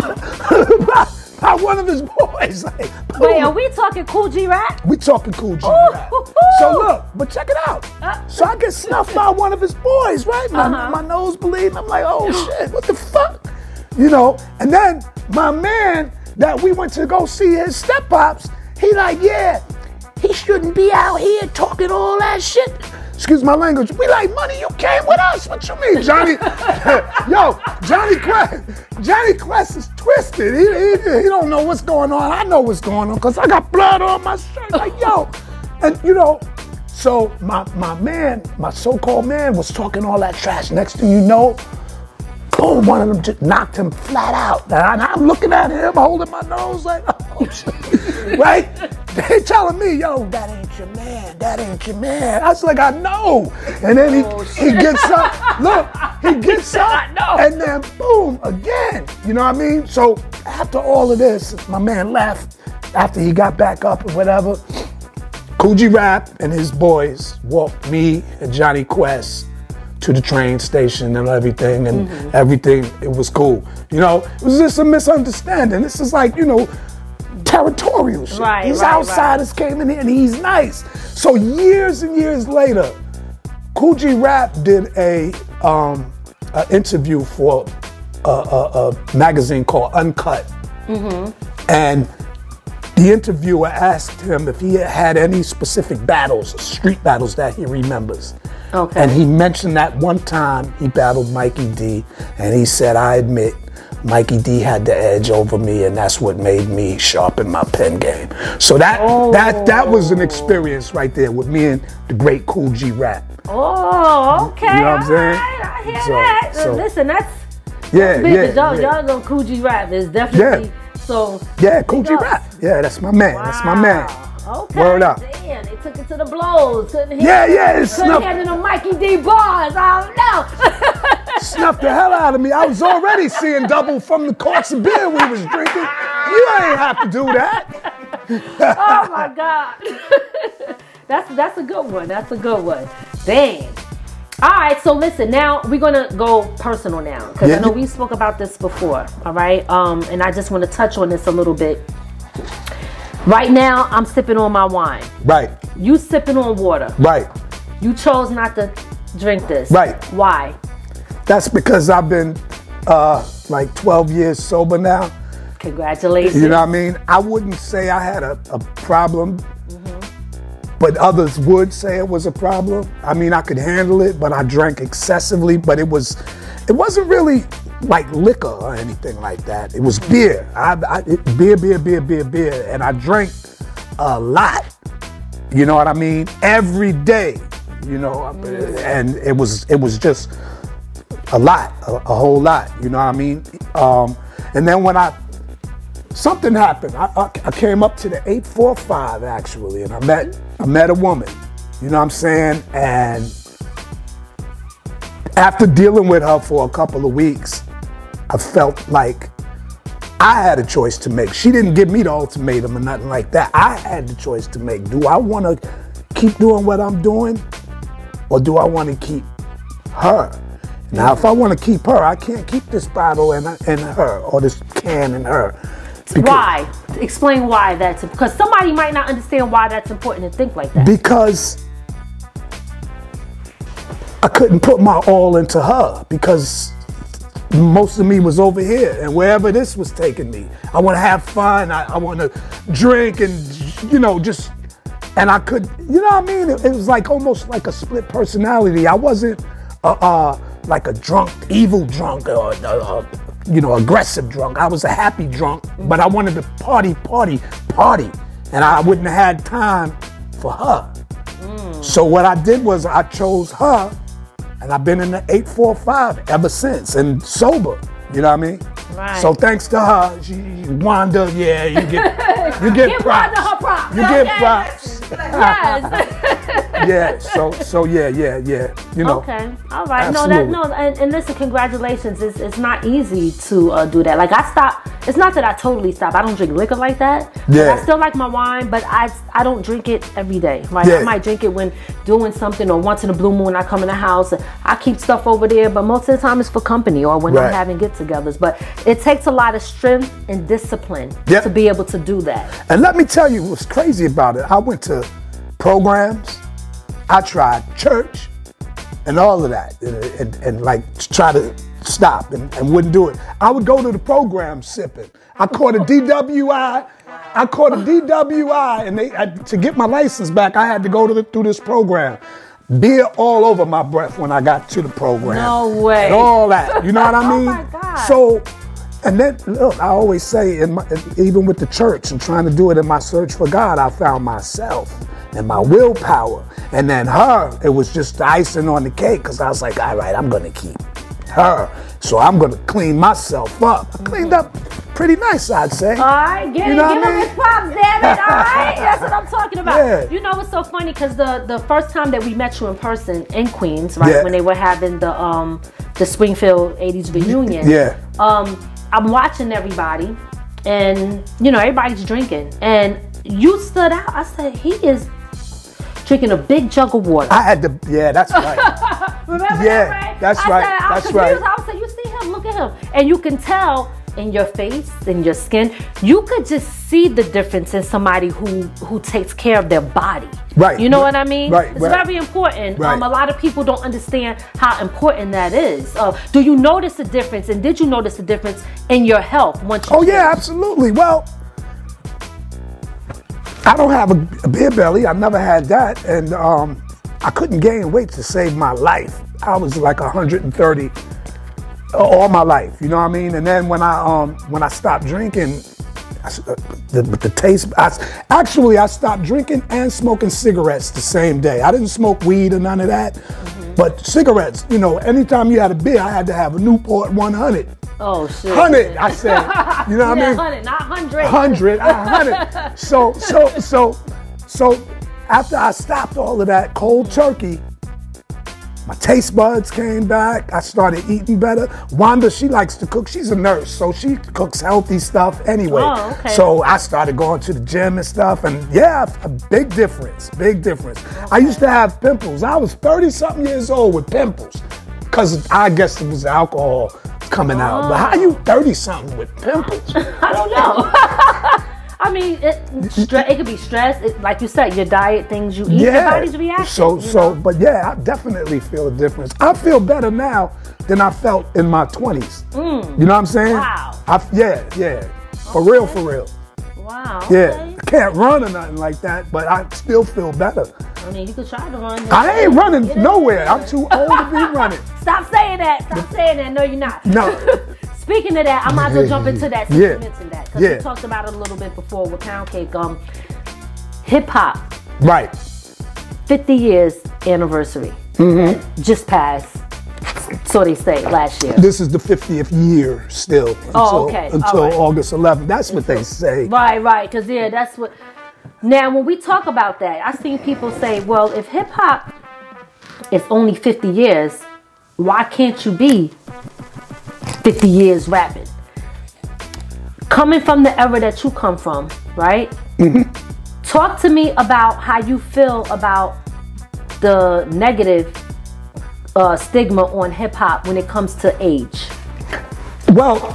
by, by one of his boys. Like, wait, are we talking Cool G Rap? We talking Cool G Ooh, Rap. ooh, ooh. So look, but check it out. Uh, so I get snuffed by one of his boys, right? My, uh-huh. my nose bleeding. I'm like, oh shit, what the fuck? You know, and then my man that we went to go see his Step Pops, he like, yeah, he shouldn't be out here talking all that shit. Excuse my language. We like, money, you came with us. What you mean, Johnny? Yo, Johnny Quest, Johnny Quest is twisted. He, he, he don't know what's going on. I know what's going on because I got blood on my shirt. Like, yo. And, you know, so my, my man, my so-called man was talking all that trash. Next thing you know, boom, one of them just knocked him flat out. And I'm looking at him, holding my nose like, oh, shit. Right? They telling me, yo, that ain't your man, that ain't your man. I was like, I know. And then he, oh, he gets up, look, he gets up, and then boom, again. You know what I mean? So after all of this, my man left, after he got back up or whatever, Cool G Rap and his boys walked me and Johnny Quest to the train station and everything, and mm-hmm. everything, it was cool. You know, it was just a misunderstanding. This is like, you know, territorial shit. Right, These right, outsiders right. came in here and he's nice. So years and years later, Cool G Rap did a um, a interview for a, a, a magazine called Uncut. Mm-hmm. And the interviewer asked him if he had any specific battles, street battles that he remembers. Okay. And he mentioned that one time he battled Mikey D, and he said, I admit, Mikey D had the edge over me, and that's what made me sharpen my pen game. So that oh. that that was an experience right there with me and the great Cool G Rap. Oh, okay. You know what I'm saying? Right, I hear so, that. So, Listen, that's, yeah, that's big. yeah, Y'all, yeah. y'all know Cool G Rap is definitely yeah. so. Yeah, Cool G Rap. Yeah, that's my man. Wow. That's my man. Okay. Word up. Damn, they took it to the blows. Couldn't yeah, handle, yeah, it's couldn't snuff. handle the Mikey D bars. I don't know. Snuffed the hell out of me. I was already seeing double from the quarts of beer we was drinking. You ain't have to do that. Oh my God. that's that's a good one. That's a good one. Dang. All right, so listen, now we're going to go personal now, because yeah. I know we spoke about this before, all right? Um, and I just want to touch on this a little bit. Right now, I'm sipping on my wine. Right. You sipping on water. Right. You chose not to drink this. Right. Why? That's because I've been uh, like twelve years sober now, Congratulations. You know what I mean? I wouldn't say I had a, a problem, mm-hmm. but others would say it was a problem. I mean, I could handle it, but I drank excessively. But it was, it wasn't really like liquor or anything like that. It was beer. I, I it, beer, beer, beer, beer, beer, and I drank a lot. You know what I mean? Every day. You know, mm. and it was it was just a lot, a, a whole lot. You know what I mean? Um, and then when I something happened, I, I, I came up to the eight four five actually, and I met I met a woman. You know what I'm saying? And after dealing with her for a couple of weeks, I felt like I had a choice to make. She didn't give me the ultimatum or nothing like that. I had the choice to make. Do I want to keep doing what I'm doing, or do I want to keep her? Now, if I want to keep her, I can't keep this bottle in, in her or this can in her. Why? Explain why that's, because somebody might not understand why that's important to think like that. Because I couldn't put my all into her, because most of me was over here, and wherever this was taking me, I want to have fun. I, I want to drink and, you know, just, and I could, you know what I mean? It, it was like almost like a split personality. I wasn't uh, uh, like a drunk, evil drunk, or, uh, you know, aggressive drunk. I was a happy drunk, but I wanted to party, party, party, and I wouldn't have had time for her. Mm. So what I did was I chose her. And I've been in the eight four five ever since, and sober. You know what I mean? Right. So thanks to her, she, Wanda, yeah, you get you get Give props. Wanda her props. You Okay. get props. Yes. Yeah. So so yeah yeah yeah. You know. Okay. All right. Absolutely. No, that no, and, and listen, congratulations. It's it's not easy to uh, do that. Like I stopped. It's not that I totally stopped. I don't drink liquor like that. Yeah. But I still like my wine, but I I don't drink it every day. Right. Yeah. I might drink it when doing something, or once in a blue moon I come in the house. I keep stuff over there, but most of the time it's for company or when Right. I'm having get-togethers. But it takes a lot of strength and discipline Yep. to be able to do that. And let me tell you what's crazy about it. I went to programs. I tried church and all of that, and, and, and like try to stop and, and wouldn't do it. I would go to the program sipping. I caught a D W I. I caught a D W I, and they I, to get my license back, I had to go to the, through this program. Beer all over my breath when I got to the program. No way. And all that. You know what I Oh mean? my God. So, and then, look, I always say, in my, even with the church and trying to do it in my search for God, I found myself and my willpower. And then her, it was just the icing on the cake, because I was like, all right, I'm going to keep her. So I'm going to clean myself up. I cleaned up pretty nice, I'd say. All right, get You it. know Give what I him mean? his props, damn it. All right, that's what I'm talking about. Yeah. You know what's so funny? Because the, the first time that we met you in person in Queens, right, Yeah. when they were having the um the Springfield eighties reunion, Yeah. um, I'm watching everybody, and you know everybody's drinking, and you stood out. I said, he is drinking a big jug of water. I had to, yeah, that's right. Remember Yeah, that, right? that's I right, Said, I was that's right. confused. I was like, you see him, look at him. And you can tell in your face, in your skin, you could just see the difference in somebody who, who takes care of their body. Right. You know what I mean? Right, It's right. very important. Right. Um, a lot of people don't understand how important that is. Uh, do you notice the difference, and did you notice the difference in your health once you Oh, yeah, changed? absolutely. Well, I don't have a, a beer belly. I never had that. And um, I couldn't gain weight to save my life. I was like one hundred thirty all my life, you know what I mean? And then when I um when I stopped drinking, I, uh, the, the, the taste, I, actually I stopped drinking and smoking cigarettes the same day. I didn't smoke weed or none of that, mm-hmm. but cigarettes, you know, anytime you had a beer, I had to have a Newport one hundred. Oh, shit. one hundred, I said, you know what I Yeah, mean? one hundred, not one hundred. one hundred, one hundred. So, so, so, so after I stopped all of that cold turkey, my taste buds came back. I started eating better. Wanda, she likes to cook. She's a nurse, so she cooks healthy stuff anyway. Oh, okay. So I started going to the gym and stuff, and yeah, a big difference, big difference. Okay. I used to have pimples. I was thirty-something years old with pimples, because I guess it was alcohol coming out. Oh. But how you thirty-something with pimples? I don't know. I mean, it, stre- it could be stress. It, like you said, your diet, things you eat, your body's reaction. So, you so, know? but yeah, I definitely feel a difference. I feel better now than I felt in my twenties. Mm. You know what I'm saying? Wow. I, yeah, yeah. For real, for real. Wow. Yeah, Okay. I can't run or nothing like that, but I still feel better. I mean, you could try to run. I ain't running Get in nowhere. there. I'm too old to be running. Stop saying that. Stop saying that. No, you're not. No. Speaking of that, I might as well jump into that since Yeah. you mentioned that. Because Yeah. we talked about it a little bit before with Pound Cake. Um, Hip hop, Right. fifty years anniversary. Mm-hmm. Just passed. So they say last year. This is the fiftieth year still. Until, Oh, okay. Until All right. August eleventh. That's what they say. Right, right. Because, yeah, that's what. Now, when we talk about that, I've seen people say, well, if hip hop is only fifty years, why can't you be fifty years rapping? Coming from the era that you come from, right? Mm-hmm. Talk to me about how you feel about the negative uh, stigma on hip hop when it comes to age. Well,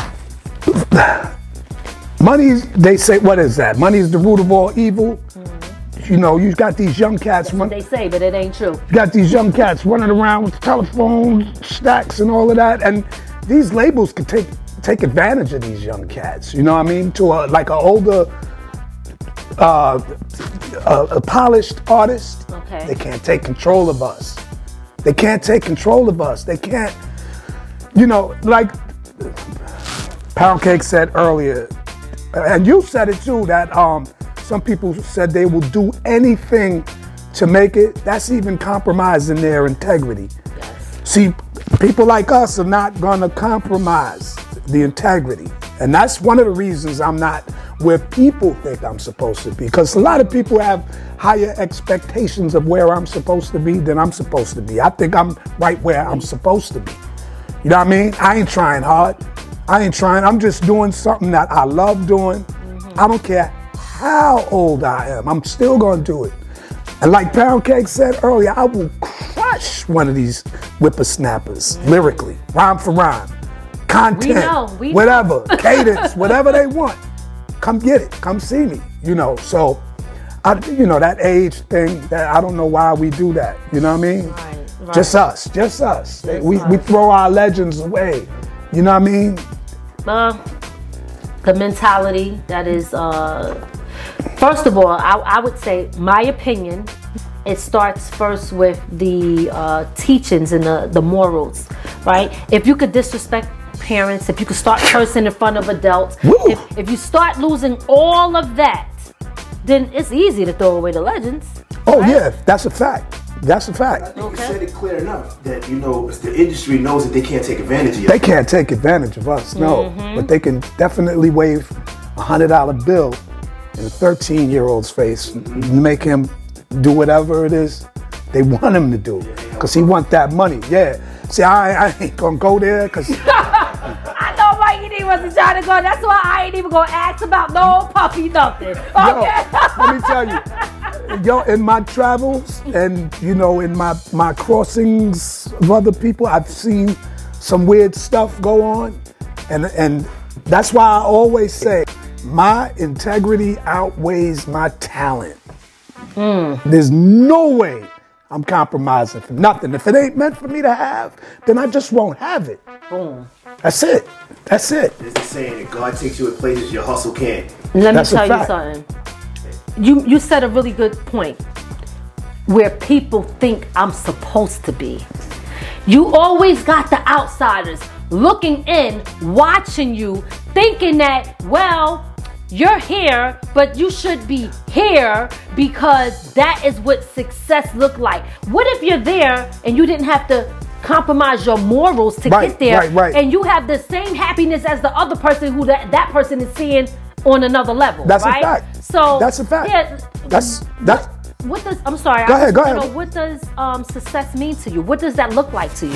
money, they say, what is that? Money is the root of all evil. Mm-hmm. You know, you got these young cats. That's what they say, but it ain't true. You got these young cats running around with telephones, stacks, and all of that. And these labels could take take advantage of these young cats. You know what I mean? To a, like an older, uh, a, a polished artist, Okay. they can't take control of us. They can't take control of us. They can't, you know, like Pound Cake said earlier, and you said it too, that um, some people said they will do anything to make it. That's even compromising their integrity. Yes. See, people like us are not going to compromise the integrity. And that's one of the reasons I'm not where people think I'm supposed to be. Because a lot of people have higher expectations of where I'm supposed to be than I'm supposed to be. I think I'm right where I'm supposed to be. You know what I mean? I ain't trying hard. I ain't trying. I'm just doing something that I love doing. Mm-hmm. I don't care how old I am. I'm still going to do it. And like Pound Cake said earlier, I will crush one of these whippersnappers mm-hmm. lyrically, rhyme for rhyme, content, We know, we whatever, cadence, whatever they want. Come get it. Come see me. You know, so, I, you know, that age thing, that I don't know why we do that. You know what I mean? Right, right. Just us. Just us. Just we, us. we throw our legends away. You know what I mean? Uh, the mentality that is, uh, first of all, I, I would say, my opinion, it starts first with the uh, teachings and the, the morals, right? If you could disrespect parents, if you could start cursing in front of adults, if, if you start losing all of that, then it's easy to throw away the legends. Oh, right? yeah, that's a fact. That's a I fact. think Okay. you said it clear enough that, you know, the industry knows that they can't take advantage of you. They can't take advantage of us, no. Mm-hmm. But they can definitely wave a hundred dollar bill in a thirteen year old's face and make him do whatever it is they want him to do. Because he want that money, yeah. See, I, I ain't gonna go there because I know why you wasn't trying to go. That's why I ain't even gonna ask about no puppy nothing. Okay. Yo, let me tell you, yo, in my travels and, you know, in my, my crossings of other people, I've seen some weird stuff go on. And, and that's why I always say my integrity outweighs my talent. Mm. There's no way I'm compromising for nothing. If it ain't meant for me to have, then I just won't have it. Boom. That's it. That's it. There's a saying that God takes you in places your hustle can't. Let That's me a tell you fact. something. You you said a really good point. Where people think I'm supposed to be. You always got the outsiders looking in, watching you, thinking that, well, you're here, but you should be here because that is what success look like. What if you're there and you didn't have to compromise your morals to Right, get there, right, right. and you have the same happiness as the other person who that, that person is seeing on another level? That's right? a fact. So That's a fact. Yeah, That's that's what does I'm sorry. Go I ahead, just go wanna ahead. know, what does um, success mean to you? What does that look like to you?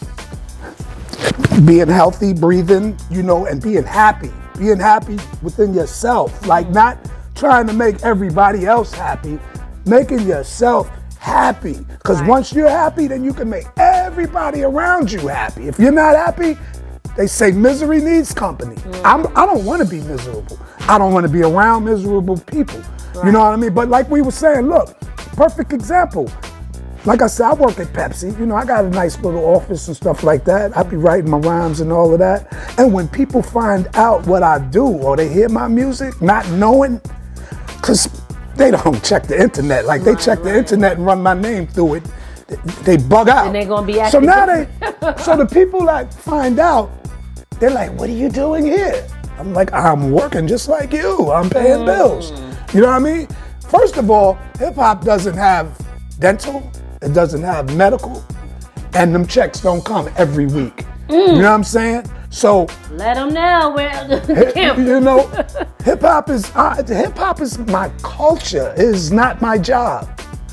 being healthy, breathing, you know, and being happy. Being happy within yourself. Like not trying to make everybody else happy, making yourself happy. Because Right. once you're happy, then you can make everybody around you happy. If you're not happy, they say misery needs company. I'm, I don't want to be miserable. I don't want to be around miserable people. You know what I mean? But like we were saying, look, perfect example. like I said, I work at Pepsi. You know, I got a nice little office and stuff like that. I be writing my rhymes and all of that. And when people find out what I do or they hear my music, not knowing, because they don't check the internet. Like they Right, check the right. internet and run my name through it. They bug out. And they gonna be so acting now they, so the people that find out, they're like, "What are you doing here?" I'm like, "I'm working just like you. I'm paying Mm. bills." You know what I mean? First of all, hip hop doesn't have dental, it doesn't have medical, and them checks don't come every week. Mm. You know what I'm saying? So Let them know where the camp. you know, hip hop is uh, hip hop is my culture. It is not my job.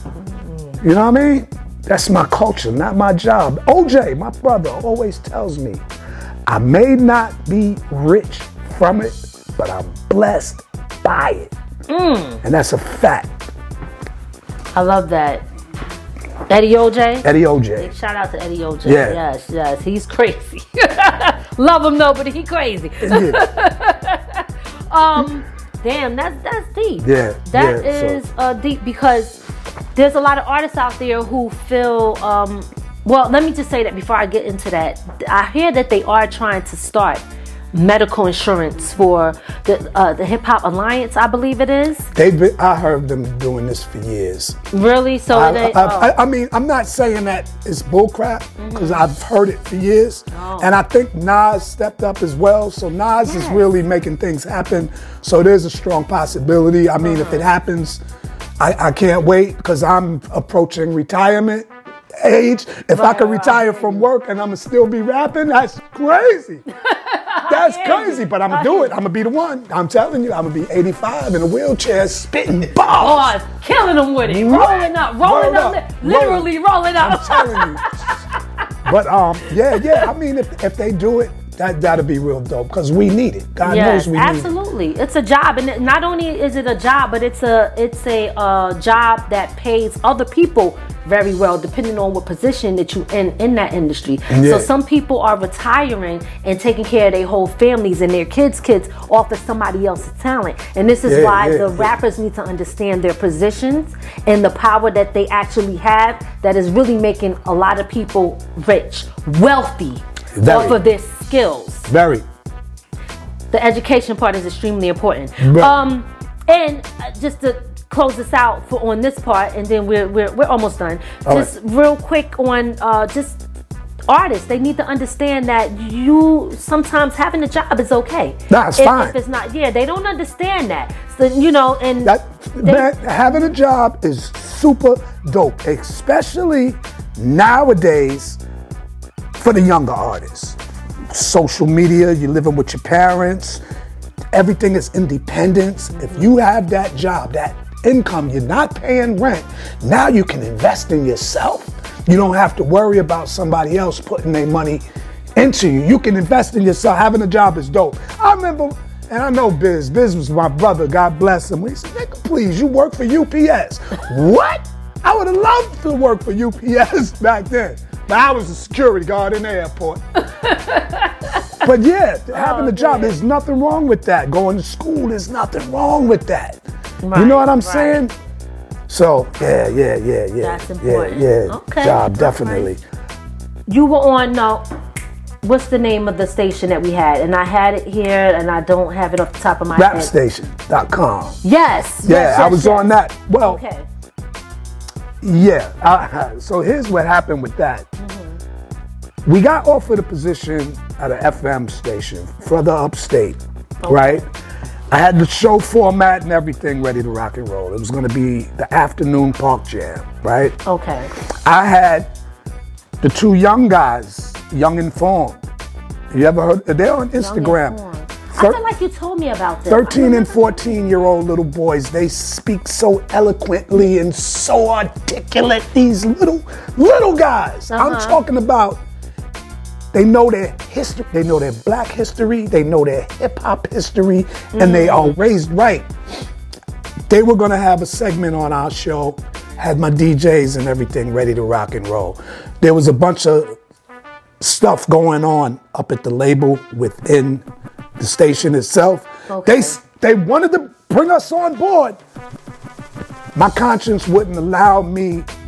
You know what I mean? That's my culture, not my job. O J, my brother, always tells me, I may not be rich from it, but I'm blessed by it. Mm. And that's a fact. I love that. Eddie O J? Eddie O J. Shout out to Eddie O J. Yeah. Yes, yes. He's crazy. Love him though, but he crazy. Yeah. Um, damn, that's that's deep. Yeah, That yeah, so- is uh, deep because there's a lot of artists out there who feel. Um, well, let me just say that before I get into that, I hear that they are trying to start medical insurance for the uh, the Hip Hop Alliance, I believe it is. They've been, I heard them doing this for years. Really? So I, they. I, oh. I, I mean, I'm not saying that it's bullcrap because Mm-hmm. I've heard it for years, Oh. and I think Nas stepped up as well. So Nas is Yes. really making things happen. So there's a strong possibility. I mean, if Uh-huh. it happens, I, I can't wait because I'm approaching retirement age. If I Right, could right, retire I from hear you. work and I'ma still be rapping, that's crazy. That's hear crazy, you. but I'm I gonna do hear it. I'm gonna be the one. I'm telling you, I'm gonna be eighty-five in a wheelchair spitting bars. Oh, killing them with it, What? rolling up, rolling Roll up, up, li- literally rolling I'm up. telling you. But um, yeah, yeah. I mean, if if they do it, that that'll be real dope because we need it. God Yes, knows we need it. absolutely. It's a job, and it- not only is it a job, but it's a it's a uh, job that pays other people very well, depending on what position that you in in that industry. Yeah. So some people are retiring and taking care of their whole families and their kids' kids off of somebody else's talent, and this is Yeah, why yeah, the yeah. rappers need to understand their positions and the power that they actually have. That is really making a lot of people rich, wealthy Very. off of their skills. Very. The education part is extremely important. Right. Um, and uh, just to close this out for on this part, and then we're we're, we're almost done. All just right. real quick on uh, just artists. They need to understand that you sometimes having a job is okay. Nah, it's if, fine. If it's not, yeah, they don't understand that. So you know, and That they- man, having a job is super dope, especially nowadays for the younger artists. Social media, you're living with your parents, everything is independence. If you have that job, that income, you're not paying rent, now you can invest in yourself. You don't have to worry about somebody else putting their money into you. You can invest in yourself. Having a job is dope. I remember, and I know Biz, Biz was my brother, God bless him. He said, nigga, please, you work for U P S. What? I would have loved to work for U P S back then. But I was a security guard in the airport. But yeah, having a job, man. there's nothing wrong with that. Going to school, there's nothing wrong with that. you Right, know what I'm right. saying? So, yeah, yeah, yeah, yeah. That's important. Yeah, yeah. Okay, Job, all definitely. you were on now. What's the name of the station that we had? And I had it here, and I don't have it off the top of my head. rap station dot com. Yes. Yeah, yes, I yes, was yes. on that. Well, Okay. yeah. I, so here's what happened with that. We got offered a position at an F M station further upstate, right? I had the show format and everything ready to rock and roll. It was going to be the afternoon park jam, right? Okay. I had the two young guys, Young Informed. You ever heard? They're on Instagram. Informed. Thir- I feel like you told me about this. thirteen and fourteen year old little boys, they speak so eloquently and so articulate. These little, little guys. I'm Uh-huh. talking about, they know their history, they know their black history, they know their hip hop history, and they are raised right. They were gonna have a segment on our show, had my D Js and everything ready to rock and roll. There was a bunch of stuff going on up at the label within the station itself. Okay. They they wanted to bring us on board. My conscience wouldn't allow me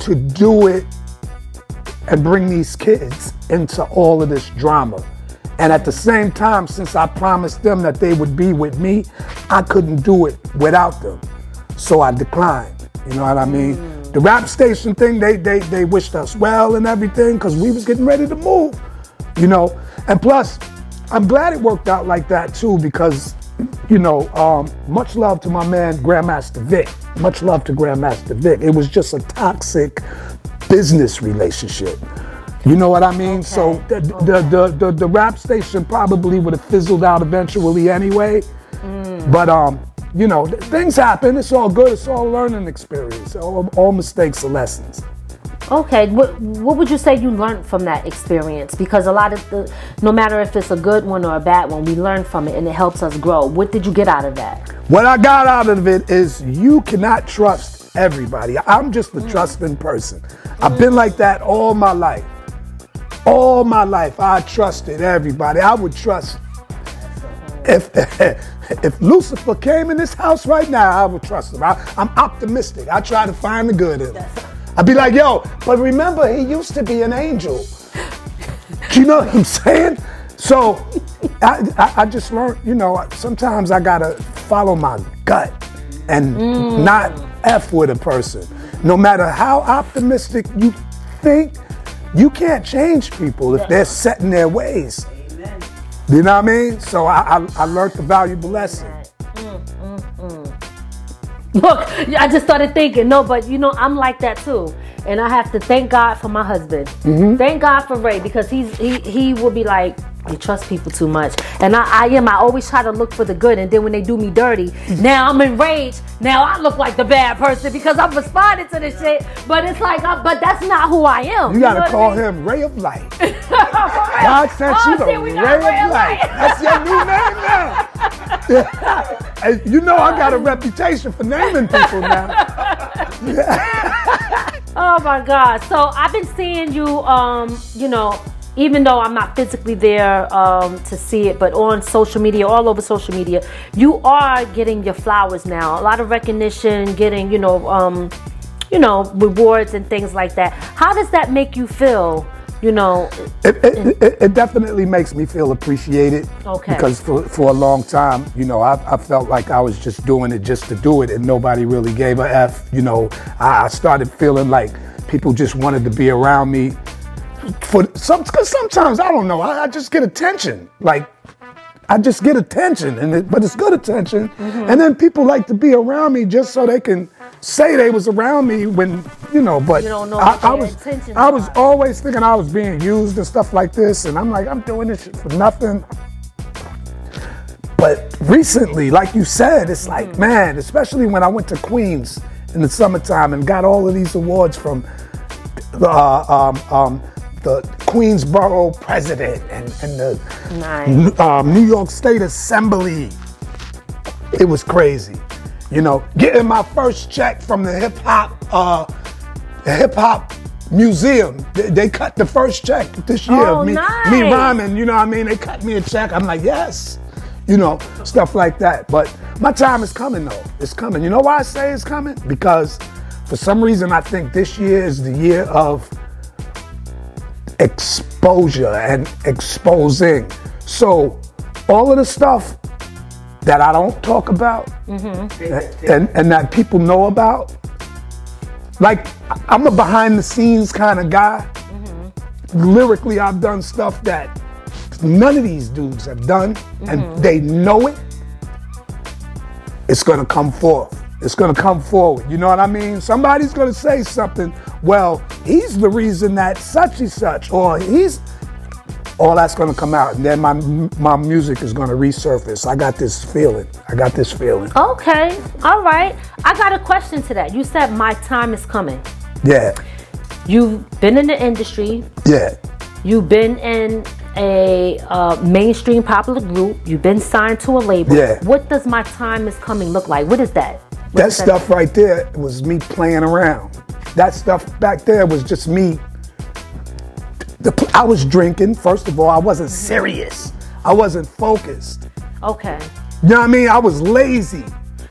to do it and bring these kids into all of this drama. And at the same time, since I promised them that they would be with me, I couldn't do it without them. So I declined. You know what I mean? Mm. The rap station thing, they they they wished us well and everything because we was getting ready to move. You know, and plus, I'm glad it worked out like that too because, you know, um, much love to my man Grandmaster Vic. Much love to Grandmaster Vic. It was just a toxic business relationship. You know what I mean? Okay. So the, the, the, the, the rap station probably would have fizzled out eventually anyway. Mm. But, um, you know, things happen. It's all good. It's all a learning experience. All, all mistakes are lessons. Okay. What, what would you say you learned from that experience? Because a lot of the, no matter if it's a good one or a bad one, we learn from it and it helps us grow. What did you get out of that? What I got out of it is you cannot trust everybody. I'm just a mm. trusting person. Mm. I've been like that all my life. All my life, I trusted everybody. I would trust. If if Lucifer came in this house right now, I would trust him. I, I'm optimistic. I try to find the good in him. I'd be like, yo, but remember, he used to be an angel. Do you know what I'm saying? So I, I, I just learned, you know, sometimes I gotta follow my gut and mm. not F with a person. No matter how optimistic you think, you can't change people if they're set in their ways. Amen. You know what I mean? So I, I, I learned a valuable lesson. Mm, mm, mm. Look, I just started thinking, no, but you know, I'm like that too. And I have to thank God for my husband. Mm-hmm. Thank God for Ray because he's he he will be like, you trust people too much. And I, I am. I always try to look for the good. And then when they do me dirty, now I'm enraged. Now I look like the bad person because I'm responding to this shit. But it's like, I, but that's not who I am. You gotta you know call I mean? him Ray of Light. God sent oh, you the shit, Ray, Ray of Light. Light. That's your new name now. And you know I got a reputation for naming people now. Oh my God. So I've been seeing you, um, you know, even though I'm not physically there um, to see it, but on social media, all over social media, you are getting your flowers now. A lot of recognition, getting, you know, um, you know, rewards and things like that. How does that make you feel? You know, it, it, it, it definitely makes me feel appreciated. Okay. Because for, for a long time, you know, I, I felt like I was just doing it just to do it, and nobody really gave a F. You know, I, I started feeling like people just wanted to be around me. For some, because sometimes I don't know, I, I just get attention. Like, I just get attention, and it, but it's good attention. Mm-hmm. And then people like to be around me just so they can say they was around me when, you know. But you don't know I, I was, intentions I was are. always thinking I was being used and stuff like this, and I'm like, I'm doing this shit for nothing. But recently, like you said, it's like, mm-hmm. man, especially when I went to Queens in the summertime and got all of these awards from the. Uh, um, um, the Queensboro president and, and the nice. um, New York State Assembly. It was crazy. You know, getting my first check from the hip hop, uh, the hip hop museum. They, they cut the first check this year. Oh, me, nice. me rhyming, you know what I mean? They cut me a check. I'm like, yes. You know, stuff like that. But my time is coming though. It's coming. You know why I say it's coming? Because for some reason I think this year is the year of exposure and exposing. So all of the stuff that I don't talk about mm-hmm. and, and that people know about, like I'm a behind the scenes kind of guy. Mm-hmm. Lyrically, I've done stuff that none of these dudes have done, mm-hmm. and they know it. It's gonna come forth. It's gonna come forward. You know what I mean? Somebody's gonna say something. Well, he's the reason that such and such, or he's, all that's gonna come out, and then my my music is gonna resurface. I got this feeling. I got this feeling. Okay, all right. I got a question to that. You said my time is coming. Yeah. You've been in the industry. Yeah. You've been in a uh, mainstream popular group. You've been signed to a label. Yeah. What does my time is coming look like? What is that? What that is stuff that? right there was me playing around. That stuff back there was just me. The, I was drinking, first of all. I wasn't serious. I wasn't focused. Okay. You know what I mean? I was lazy.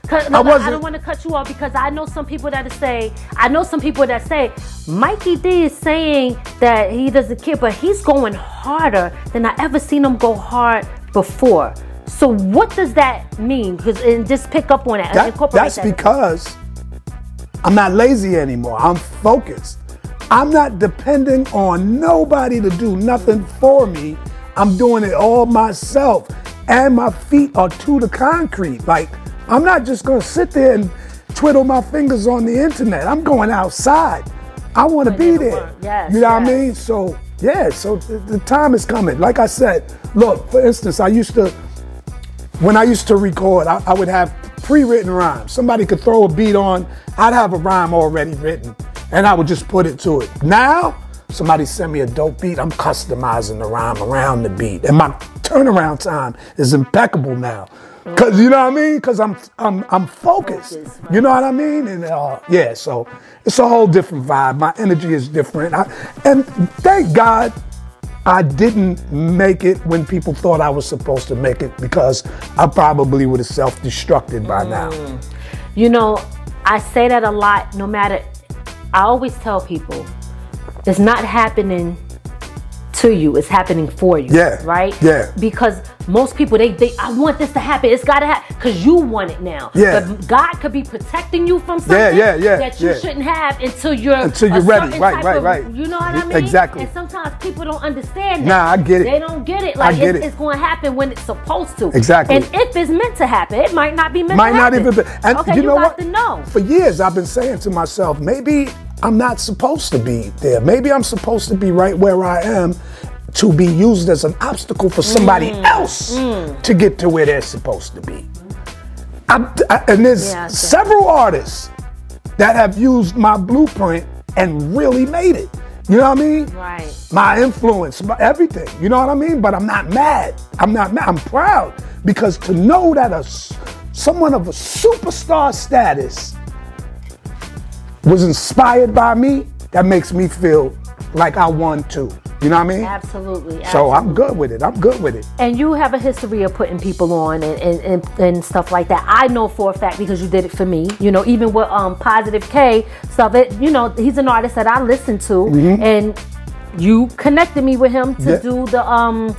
Cause, no, I, I don't want to cut you off because I know some people that say, I know some people that say, Mikey D is saying that he doesn't care, but he's going harder than I ever seen him go hard before. So what does that mean? Because and just pick up on it. That, and incorporate that's that because I'm not lazy anymore. I'm focused. I'm not depending on nobody to do nothing for me. I'm doing it all myself. And my feet are to the concrete. Like, I'm not just going to sit there and twiddle my fingers on the internet. I'm going outside. I want to be there. Yes, you know yes. what I mean? So, yeah, so the, the time is coming. Like I said, look, for instance, I used to, when I used to record, I, I would have pre-written rhymes. Somebody could throw a beat on, I'd have a rhyme already written, and I would just put it to it. Now, somebody send me a dope beat, I'm customizing the rhyme around the beat. And my turnaround time is impeccable now. Cause you know what I mean? Cause I'm I'm I'm focused. You know what I mean? And uh, yeah, so it's a whole different vibe. My energy is different. I, and thank God I didn't make it when people thought I was supposed to make it, because I probably would have self-destructed by now. You know, I say that a lot, no matter, I always tell people, it's not happening to you, it's happening for you. Yeah. Right? Yeah. Because most people, they, they I want this to happen. It's got to happen because you want it now. Yeah. But God could be protecting you from something Yeah, yeah, yeah, that you yeah. shouldn't have until you're Until you're a ready. certain Right, type right, of- right. You know what I mean? Exactly. And sometimes people don't understand that. Nah, I get it. They don't get it. I Like get it's, it. it's going to happen when it's supposed to. Exactly. And if it's meant to happen, it might not be meant Might to not happen. even be. And okay, you you, know got what? to know. For years, I've been saying to myself, maybe I'm not supposed to be there. Maybe I'm supposed to be right where I am to be used as an obstacle for somebody Mm. else mm. to get to where they're supposed to be. I, I, and there's Yeah, I see. several artists that have used my blueprint and really made it. You know what I mean? Right. My influence, my everything. You know what I mean? But I'm not mad. I'm not mad. I'm proud, because to know that a s- someone of a superstar status was inspired by me, that makes me feel like I won too. You know what I mean? Absolutely. So I'm absolutely. good with it. I'm good with it. And you have a history of putting people on and, and, and, and stuff like that. I know for a fact because you did it for me. You know, even with um, Positive K stuff, it, you know, he's an artist that I listen to, Mm-hmm. and you connected me with him to Yeah. do the um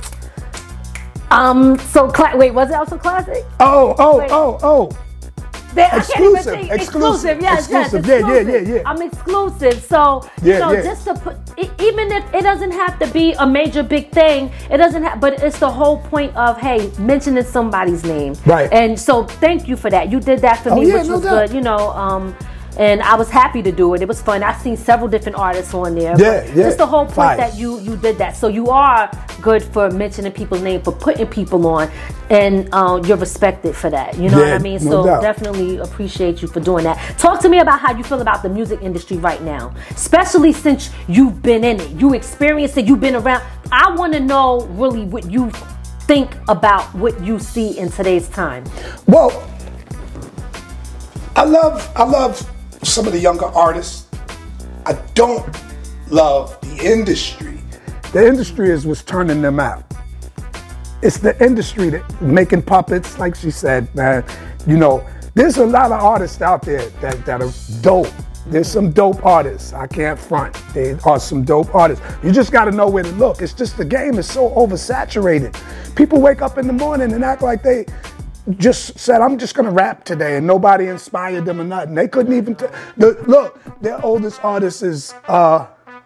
um. So cla- wait, was it also classic? Oh, oh, Wait. oh, oh. They- I can't even Exclusive, think. exclusive, Yes, yes, exclusive. Yeah, yeah, exclusive. yeah, yeah. I'm exclusive. So, Yeah, you know, yeah. just to put, e- even if it doesn't have to be a major big thing, it doesn't have, but it's the whole point of, hey, mentioning somebody's name. Right. And so thank you for that. You did that for Oh, me, yeah, which no was doubt. good, you know, um, and I was happy to do it. It was fun. I've seen several different artists on there. Yeah, but yeah. Just the whole point Fire. that you you did that. So you are good for mentioning people's name, for putting people on, and uh, you're respected for that. You know what Yeah, I mean? no So doubt. definitely appreciate you for doing that. Talk to me about how you feel about the music industry right now, especially since you've been in it, you experienced it, you've been around. I want to know really what you think about what you see in today's time. Well, I love I love some of the younger artists. I don't love the industry. The industry is what's turning them out. It's the industry that making puppets, like she said, man. You know, there's a lot of artists out there that, that are dope. There's some dope artists. I can't front. They are some dope artists. You just got to know where to look. It's just the game is so oversaturated. People wake up in the morning and act like they just said, I'm just going to rap today, and nobody inspired them or nothing. They couldn't even, t- the, look, their oldest artist is uh,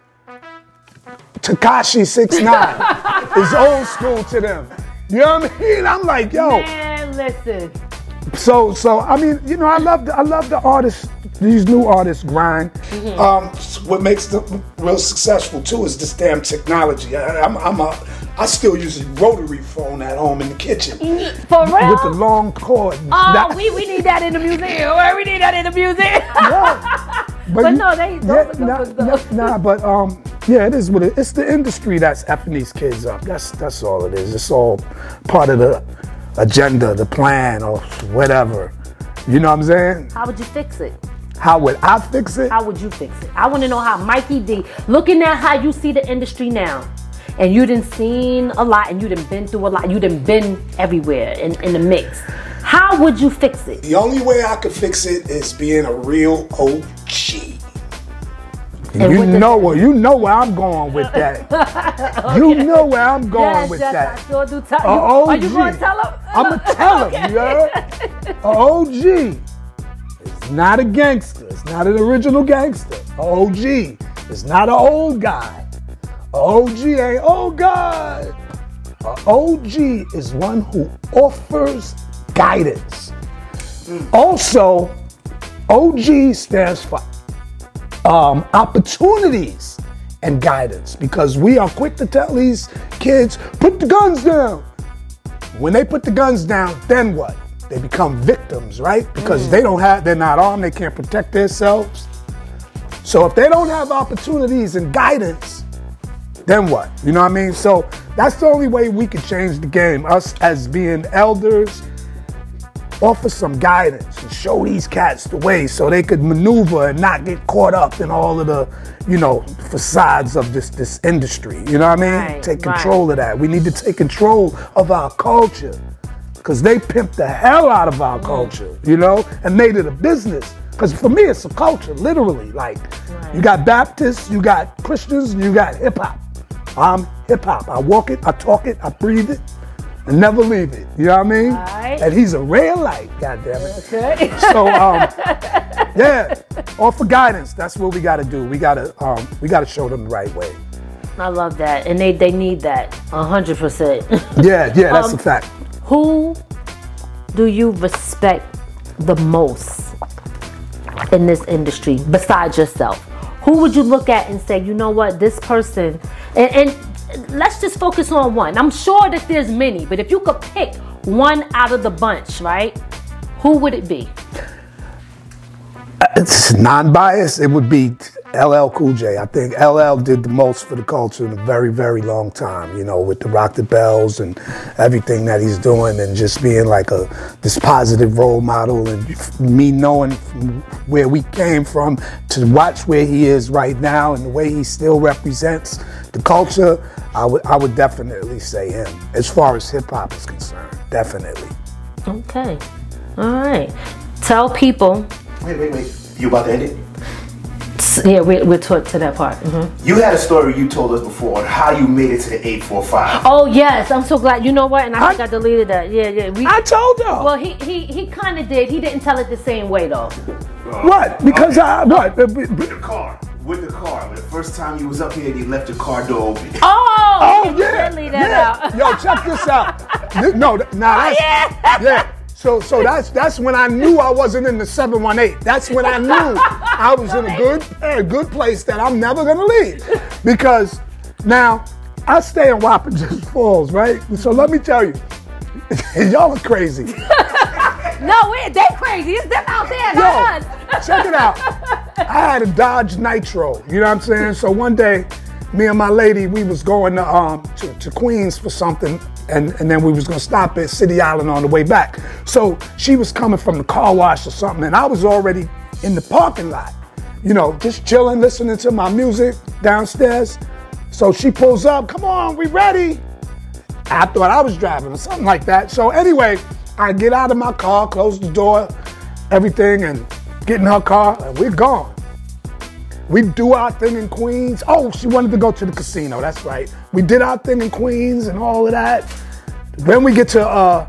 Tekashi six nine. It's old school to them. You know what I mean? I'm like, yo. Man, listen. So, so I mean, you know, I love, the, I love the artists. These new artists grind. Mm-hmm. Um, what makes them real successful too is this damn technology. I, I'm, I'm a, I still use a rotary phone at home in the kitchen For real? with the long cord. Oh, That- we, we need that in the museum. We need that in the museum. Yeah. But you- no, they- those yeah, are good nah, ones, though. nah, nah, but um, yeah, it is what it. It's the industry that's effing these kids up. That's that's all it is. It's all part of the agenda, the plan, or whatever. You know what I'm saying? How would you fix it? How would I fix it? How would you fix it? I want to know how Mikey D, looking at how you see the industry now, and you done seen a lot, and you done been through a lot, you done been everywhere in, in the mix. How would you fix it? The only way I could fix it is being a real O G. And You what does know that what? You know where I'm going with that. You know where I'm going Yes, with yes, that. I sure do. Tell A you. O G. Are you going to tell him? I'ma tell him, you heard? A O G is not a gangster. It's not an original gangster. A O G is not an old guy. A O G ain't old guy. A O G is one who offers guidance. Also, O G stands for um, opportunities and guidance, because we are quick to tell these kids, put the guns down. When they put the guns down, then what? They become victims, right? Because mm. they don't have, they're not armed, they can't protect themselves. So if they don't have opportunities and guidance, then what? You know what I mean? So that's the only way we could change the game. Us as being elders, offer some guidance and show these cats the way so they could maneuver and not get caught up in all of the, you know, facades of this this industry. You know what I mean? Right, take control right. of that. We need to take control of our culture, because they pimped the hell out of our culture, you know, and made it a business. Because for me, it's a culture, literally. Like, right. you got Baptists, you got Christians, you got hip hop. I'm hip hop. I walk it, I talk it, I breathe it, and never leave it. You know what I mean? Right. And he's a red light, goddammit. Okay. So, um, yeah, offer guidance. That's what we got to do. We got to, um, we got to show them the right way. I love that, and they they need that a hundred percent. Yeah, yeah, that's Um, a fact. Who do you respect the most in this industry besides yourself? Who would you look at and say, you know what, this person, and, and let's just focus on one. I'm sure that there's many, but if you could pick one out of the bunch, right? Who would it be? It's non-biased. It would be L L Cool J. I think L L did the most for the culture in a very, very long time, you know, with the Rock the Bells and everything that he's doing, and just being like a this positive role model, and me knowing where we came from to watch where he is right now and the way he still represents the culture. I would I would definitely say him as far as hip hop is concerned. Definitely. Okay. All right. Tell people. Wait, wait, wait. You about to end it? Yeah, we're, we're to, to that part. Mm-hmm. You had a story you told us before on how you made it to the eight four five. Oh, yes. I'm so glad. You know what? And I, I think I deleted that. Yeah, yeah. We, I told her. Well, he he, he kind of did. He didn't tell it the same way, though. What? Because okay. I, what? With the car. With the car. The first time you was up here and you left your car door open. Oh! Oh, yeah. Leave that yeah. out. Yo, check this out. Th- No, th- nah, that's, yeah. yeah. So, so that's that's when I knew I wasn't in the seven one eight. That's when I knew I was in a good, a good place that I'm never gonna leave. Because now I stay in Wapages Falls, right? So let me tell you, y'all are crazy. No, we, they crazy. It's them out there, Yo, not us. check it out. I had a Dodge Nitro. You know what I'm saying? So one day, me and my lady, we was going to um to, to Queens for something. And, and then we was gonna stop at City Island on the way back. So she was coming from the car wash or something, and I was already in the parking lot, you know, just chilling, listening to my music downstairs. So she pulls up, come on, we ready. I thought I was driving or something like that. So anyway, I get out of my car, close the door, everything, and get in her car, and we're gone. We do our thing in Queens. Oh, she wanted to go to the casino, that's right. We did our thing in Queens and all of that. Then we get to uh,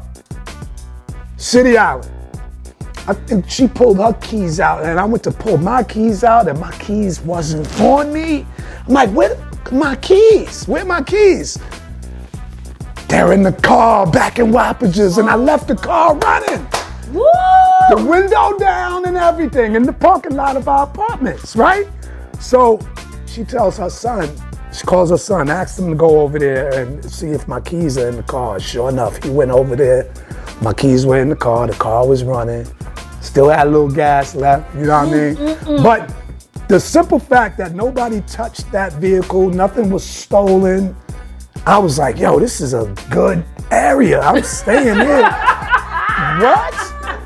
City Island. I think she pulled her keys out, and I went to pull my keys out, and my keys wasn't on me. I'm like, where my keys? Where my keys? They're in the car back in Wapages, and I left the car running. Woo! The window down and everything in the parking lot of our apartments, right? So she tells her son, she calls her son, asks him to go over there and see if my keys are in the car. Sure enough, he went over there. My keys were in the car. The car was running. Still had a little gas left, you know what I mean? Mm-mm. But the simple fact that nobody touched that vehicle, nothing was stolen, I was like, yo, this is a good area. I'm staying here. What?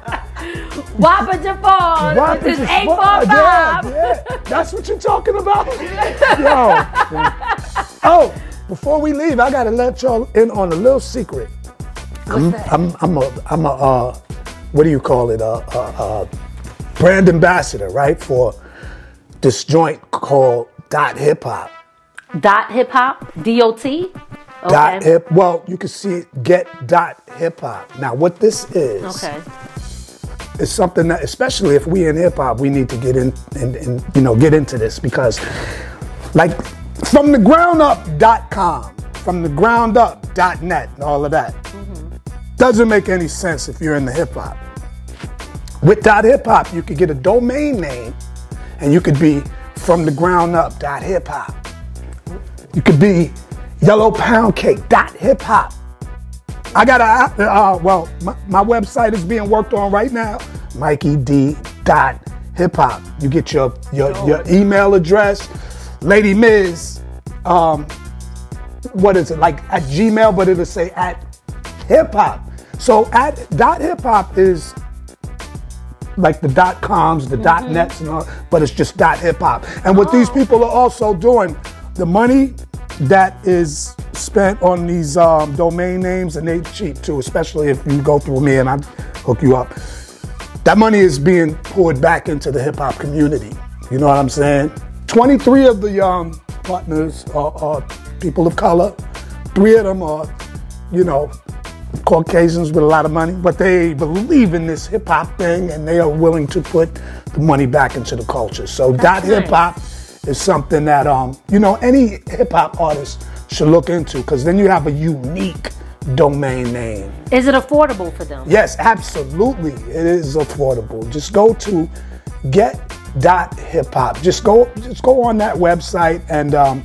Wapages Falls. Wapages This is eight four Falls. five. Yeah, yeah. That's what you're talking about? Yo. Oh, before we leave, I gotta let y'all in on a little secret. I'm, I'm, I'm a, I'm a, uh, what do you call it? A uh, uh, uh, brand ambassador, right, for this joint called Dot Hip Hop. Dot Hip Hop, D O T. Okay. Dot hip. Well, you can see it. Get Dot Hip Hop. Now, what this is? Okay. Is something that, especially if we in hip hop, we need to get in and, and you know get into this because, like, from the ground up dot com, from the ground up dot net, and all of that mm-hmm. doesn't make any sense if you're in the hip hop. With Dot Hip Hop, you could get a domain name, and you could be from the ground up dot hip hop. You could be Yellow Pound Cake dot hip hop. I got a, uh, well, my, my website is being worked on right now, Mikey D dot hip hop. You get your, your, your email address, Lady Miz, um, what is it, like at Gmail, but it'll say at hip hop. So at dot hip hop is like the dot coms, the mm-hmm. dot nets, and all, but it's just dot hip hop. And what oh. these people are also doing, the money that is spent on these um, domain names, and they cheap too, especially if you go through me and I hook you up. That money is being poured back into the hip hop community. You know what I'm saying? twenty-three of the um, partners are, are people of color. Three of them are, you know, Caucasians with a lot of money, but they believe in this hip hop thing and they are willing to put the money back into the culture. So That's Dot nice. Hip Hop is something that um, you know, any hip hop artist should look into, because then you have a unique domain name. Is it affordable for them? Yes, absolutely. It is affordable. Just go to get dot hip hop. Just go just go on that website and um,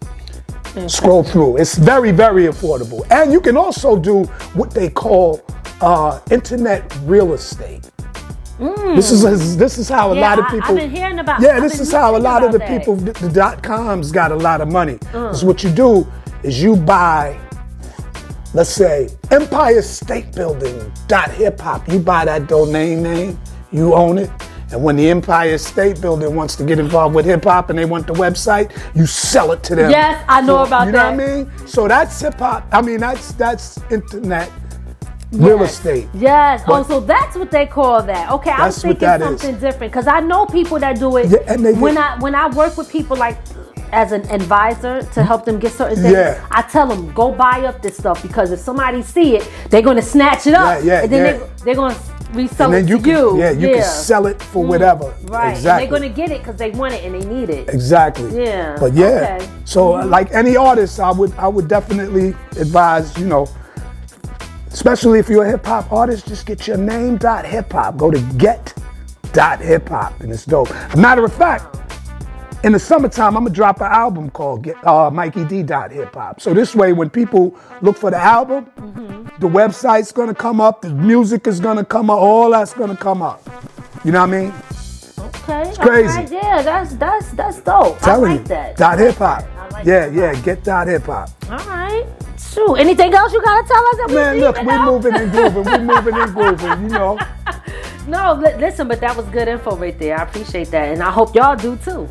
okay. scroll through. It's very, very affordable. And you can also do what they call uh, internet real estate. Mm. This is this is how a yeah, lot of I, people. I've been hearing about. Yeah, I've this is how a lot of the that. people, the, the dot coms, got a lot of money. Mm. So what you do is you buy, let's say, Empire State Building dot hip hop. You buy that domain name, you own it, and when the Empire State Building wants to get involved with hip hop and they want the website, you sell it to them. Yes, I know so, about you know that. what I mean? So that's hip hop. I mean, that's that's internet. Real yes. estate. Yes. But oh, so that's what they call that. Okay, I was that's what thinking that something is. different because I know people that do it. Yeah, and they when get- I when I work with people like as an advisor to help them get certain things, Yeah. I tell them go buy up this stuff because if somebody see it, they're gonna snatch it up. Yeah, yeah, and then yeah. they they're gonna resell And then it you to can, you. yeah, you can sell it for whatever. Right. Exactly. And they're gonna get it because they want it and they need it. Exactly. Yeah. But yeah. Okay. So uh, like any artist, I would I would definitely advise, you know, especially if you're a hip hop artist, just get your name dot hip hop. Go to get dot hip hop, and it's dope. As a matter of fact, in the summertime, I'm gonna drop an album called Get, uh, Mikey D dot hip hop. So this way, when people look for the album, mm-hmm. the website's gonna come up, the music is gonna come up, all that's gonna come up. You know what I mean? Okay. It's crazy. Right, yeah, that's that's that's dope. Telling I like you, that. dot hip hop. I like Yeah, that. yeah, get dot hip hop. All right. Shoot. Anything else you gotta tell us? That we Man, need look, to we're know? moving and grooving. We're moving and grooving, you know. No, li- listen, but that was good info right there. I appreciate that, and I hope y'all do too.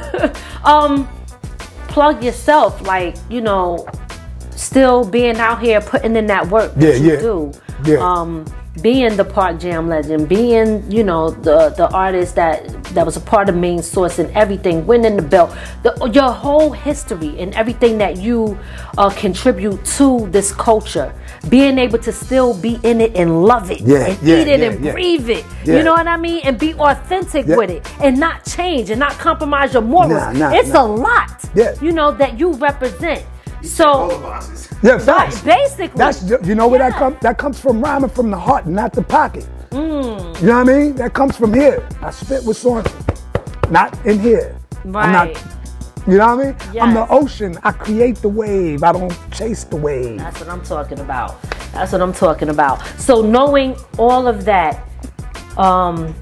um, plug yourself, like you know, still being out here putting in that work. Yeah, that you yeah. do. Yeah. Um, being the Park Jam legend, being you know the the artist that that was a part of Main Source and everything, winning the belt, the, your whole history and everything that you uh, contribute to this culture, being able to still be in it and love it Yeah, and yeah, eat it yeah, and yeah. breathe it. Yeah. You know what I mean? And be authentic Yeah. with it and not change and not compromise your morals. Nah, nah, it's nah. a lot, Yeah. you know, that you represent. All So, the bosses. Yeah, right, facts. basically, That's you know where that Yeah. comes. That comes from rhyming from the heart, not the pocket. Mm. You know what I mean? That comes from here. I spit with on, not in here. I'm not, Right. you know what I mean? I'm the Yes. ocean. I create the wave. I don't chase the wave. That's what I'm talking about. That's what I'm talking about. So knowing all of that, um,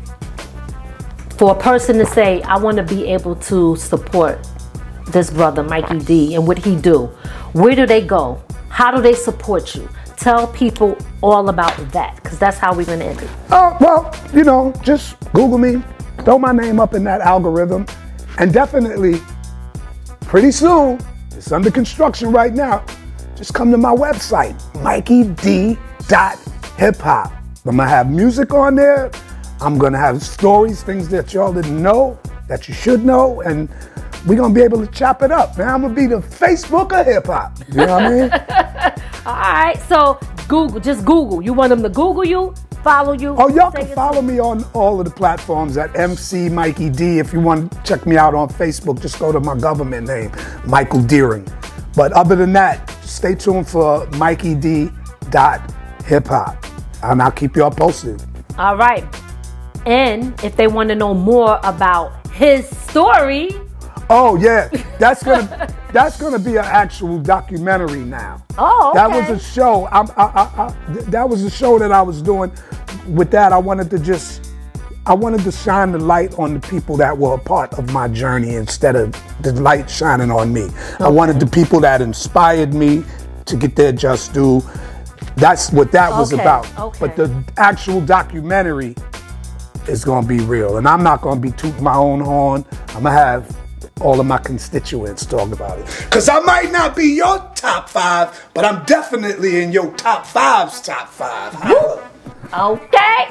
for a person to say, I want to be able to support this brother, Mikey D, and what he do, where do they go? How do they support you? Tell people all about that, because that's how we're going to end it. Oh, well, you know, just Google me, throw my name up in that algorithm, and definitely, pretty soon, it's under construction right now, just come to my website, Mikey D dot hip hop. I'm gonna have music on there. I'm gonna have stories, things that y'all didn't know, that you should know, and we're gonna be able to chop it up, man. I'm gonna be the Facebook of hip hop. You know what I mean? All right, so Google, just Google. You want them to Google you, follow you? Oh, y'all can follow me on all of the platforms at M C Mikey D. If you want to check me out on Facebook, just go to my government name, Michael Deering. But other than that, stay tuned for Mikey D dot hip hop, and I'll keep y'all posted. All right. And if they want to know more about his story. Oh yeah, that's gonna that's gonna be an actual documentary now. Oh, okay. That was a show. I'm, I, I, I, that was a show that I was doing. With that, I wanted to just, I wanted to shine the light on the people that were a part of my journey instead of the light shining on me. Okay. I wanted the people that inspired me to get their just due. That's what that was okay. about. Okay. But the actual documentary is gonna be real, and I'm not gonna be tooting my own horn. I'm gonna have all of my constituents talk about it. Cause I might not be your top five, but I'm definitely in your top five's top five. Okay.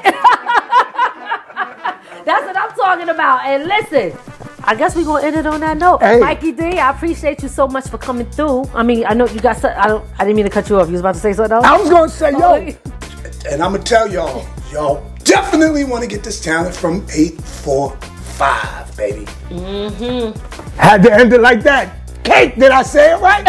That's what I'm talking about. And listen, I guess we're gonna end it on that note. Hey. Mikey D, I appreciate you so much for coming through. I mean, I know you got some, I don't I didn't mean to cut you off. You was about to say something else? I was gonna say, yo, Oh. and I'm gonna tell y'all, y'all definitely wanna get this talent from eight four five, baby. Mm-hmm. Had to end it like that. Cake, did I say it right?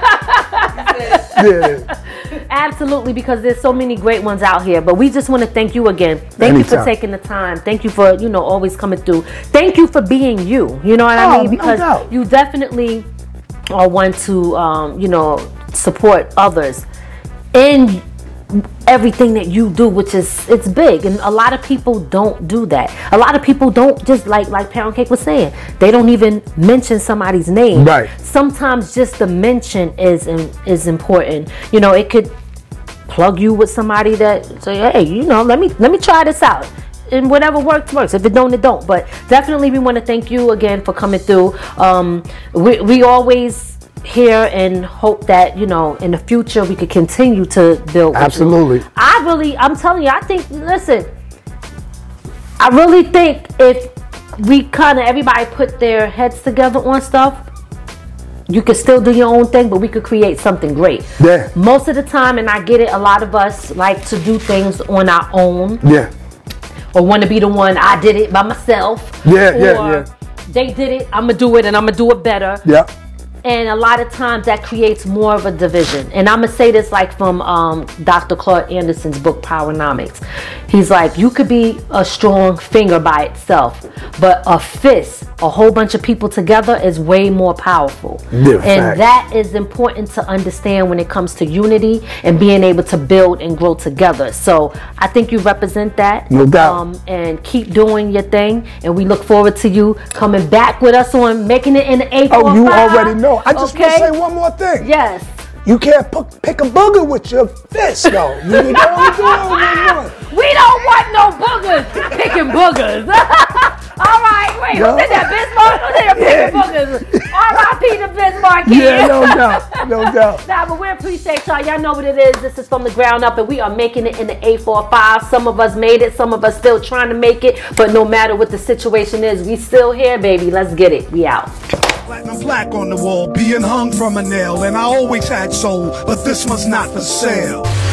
Yeah. Absolutely, because there's so many great ones out here. But we just want to thank you again. Thank Anytime. you for taking the time. Thank you for, you know, always coming through. Thank you for being you. You know what I Oh, mean? no Because doubt. you definitely are one to, um, you know, support others in everything that you do, which is, it's big, and a lot of people don't do that. A lot of people don't, just like like Pound Cake was saying, they don't even mention somebody's name. Right. Sometimes just the mention is is important. You know, it could plug you with somebody that say, hey, you know, let me let me try this out. And whatever works, works. If it don't, it don't. But definitely we want to thank you again for coming through. Um, we, we always here and hope that, you know, in the future we could continue to build. Absolutely. I really, I'm telling you, I think, listen, I really think if we kind of, everybody put their heads together on stuff, you could still do your own thing, but we could create something great. Yeah. Most of the time, and I get it, a lot of us like to do things on our own. Yeah. Or want to be the one, I did it by myself. Yeah, or yeah, yeah. They did it, I'm going to do it, and I'm going to do it better. Yeah. And a lot of times that creates more of a division. And I'm going to say this like from um, Doctor Claude Anderson's book, Powernomics. He's like, you could be a strong finger by itself, but a fist, a whole bunch of people together is way more powerful. Yeah, and fact. that is important to understand when it comes to unity and being able to build and grow together. So I think you represent that. No doubt. Um, and keep doing your thing. And we look forward to you coming back with us on Making It in the eight four five. Oh, you already know. I just Okay. want to say one more thing. Yes. You can't p- pick a booger with your fist, though. You can only do it with one. We don't want no boogers. Picking boogers. All right, wait. No. Who's in that Bismarck? Who's in there picking boogers? R I P to Bismarck. Yeah, no doubt. No doubt. Nah, but we appreciate y'all. Y'all know what it is. This is From the Ground Up, and we are making it in the eight four five. Some of us made it. Some of us still trying to make it. But no matter what the situation is, we still here, baby. Let's get it. We out. Platinum plaque on the wall, being hung from a nail, and I always had soul, but this one's not for sale.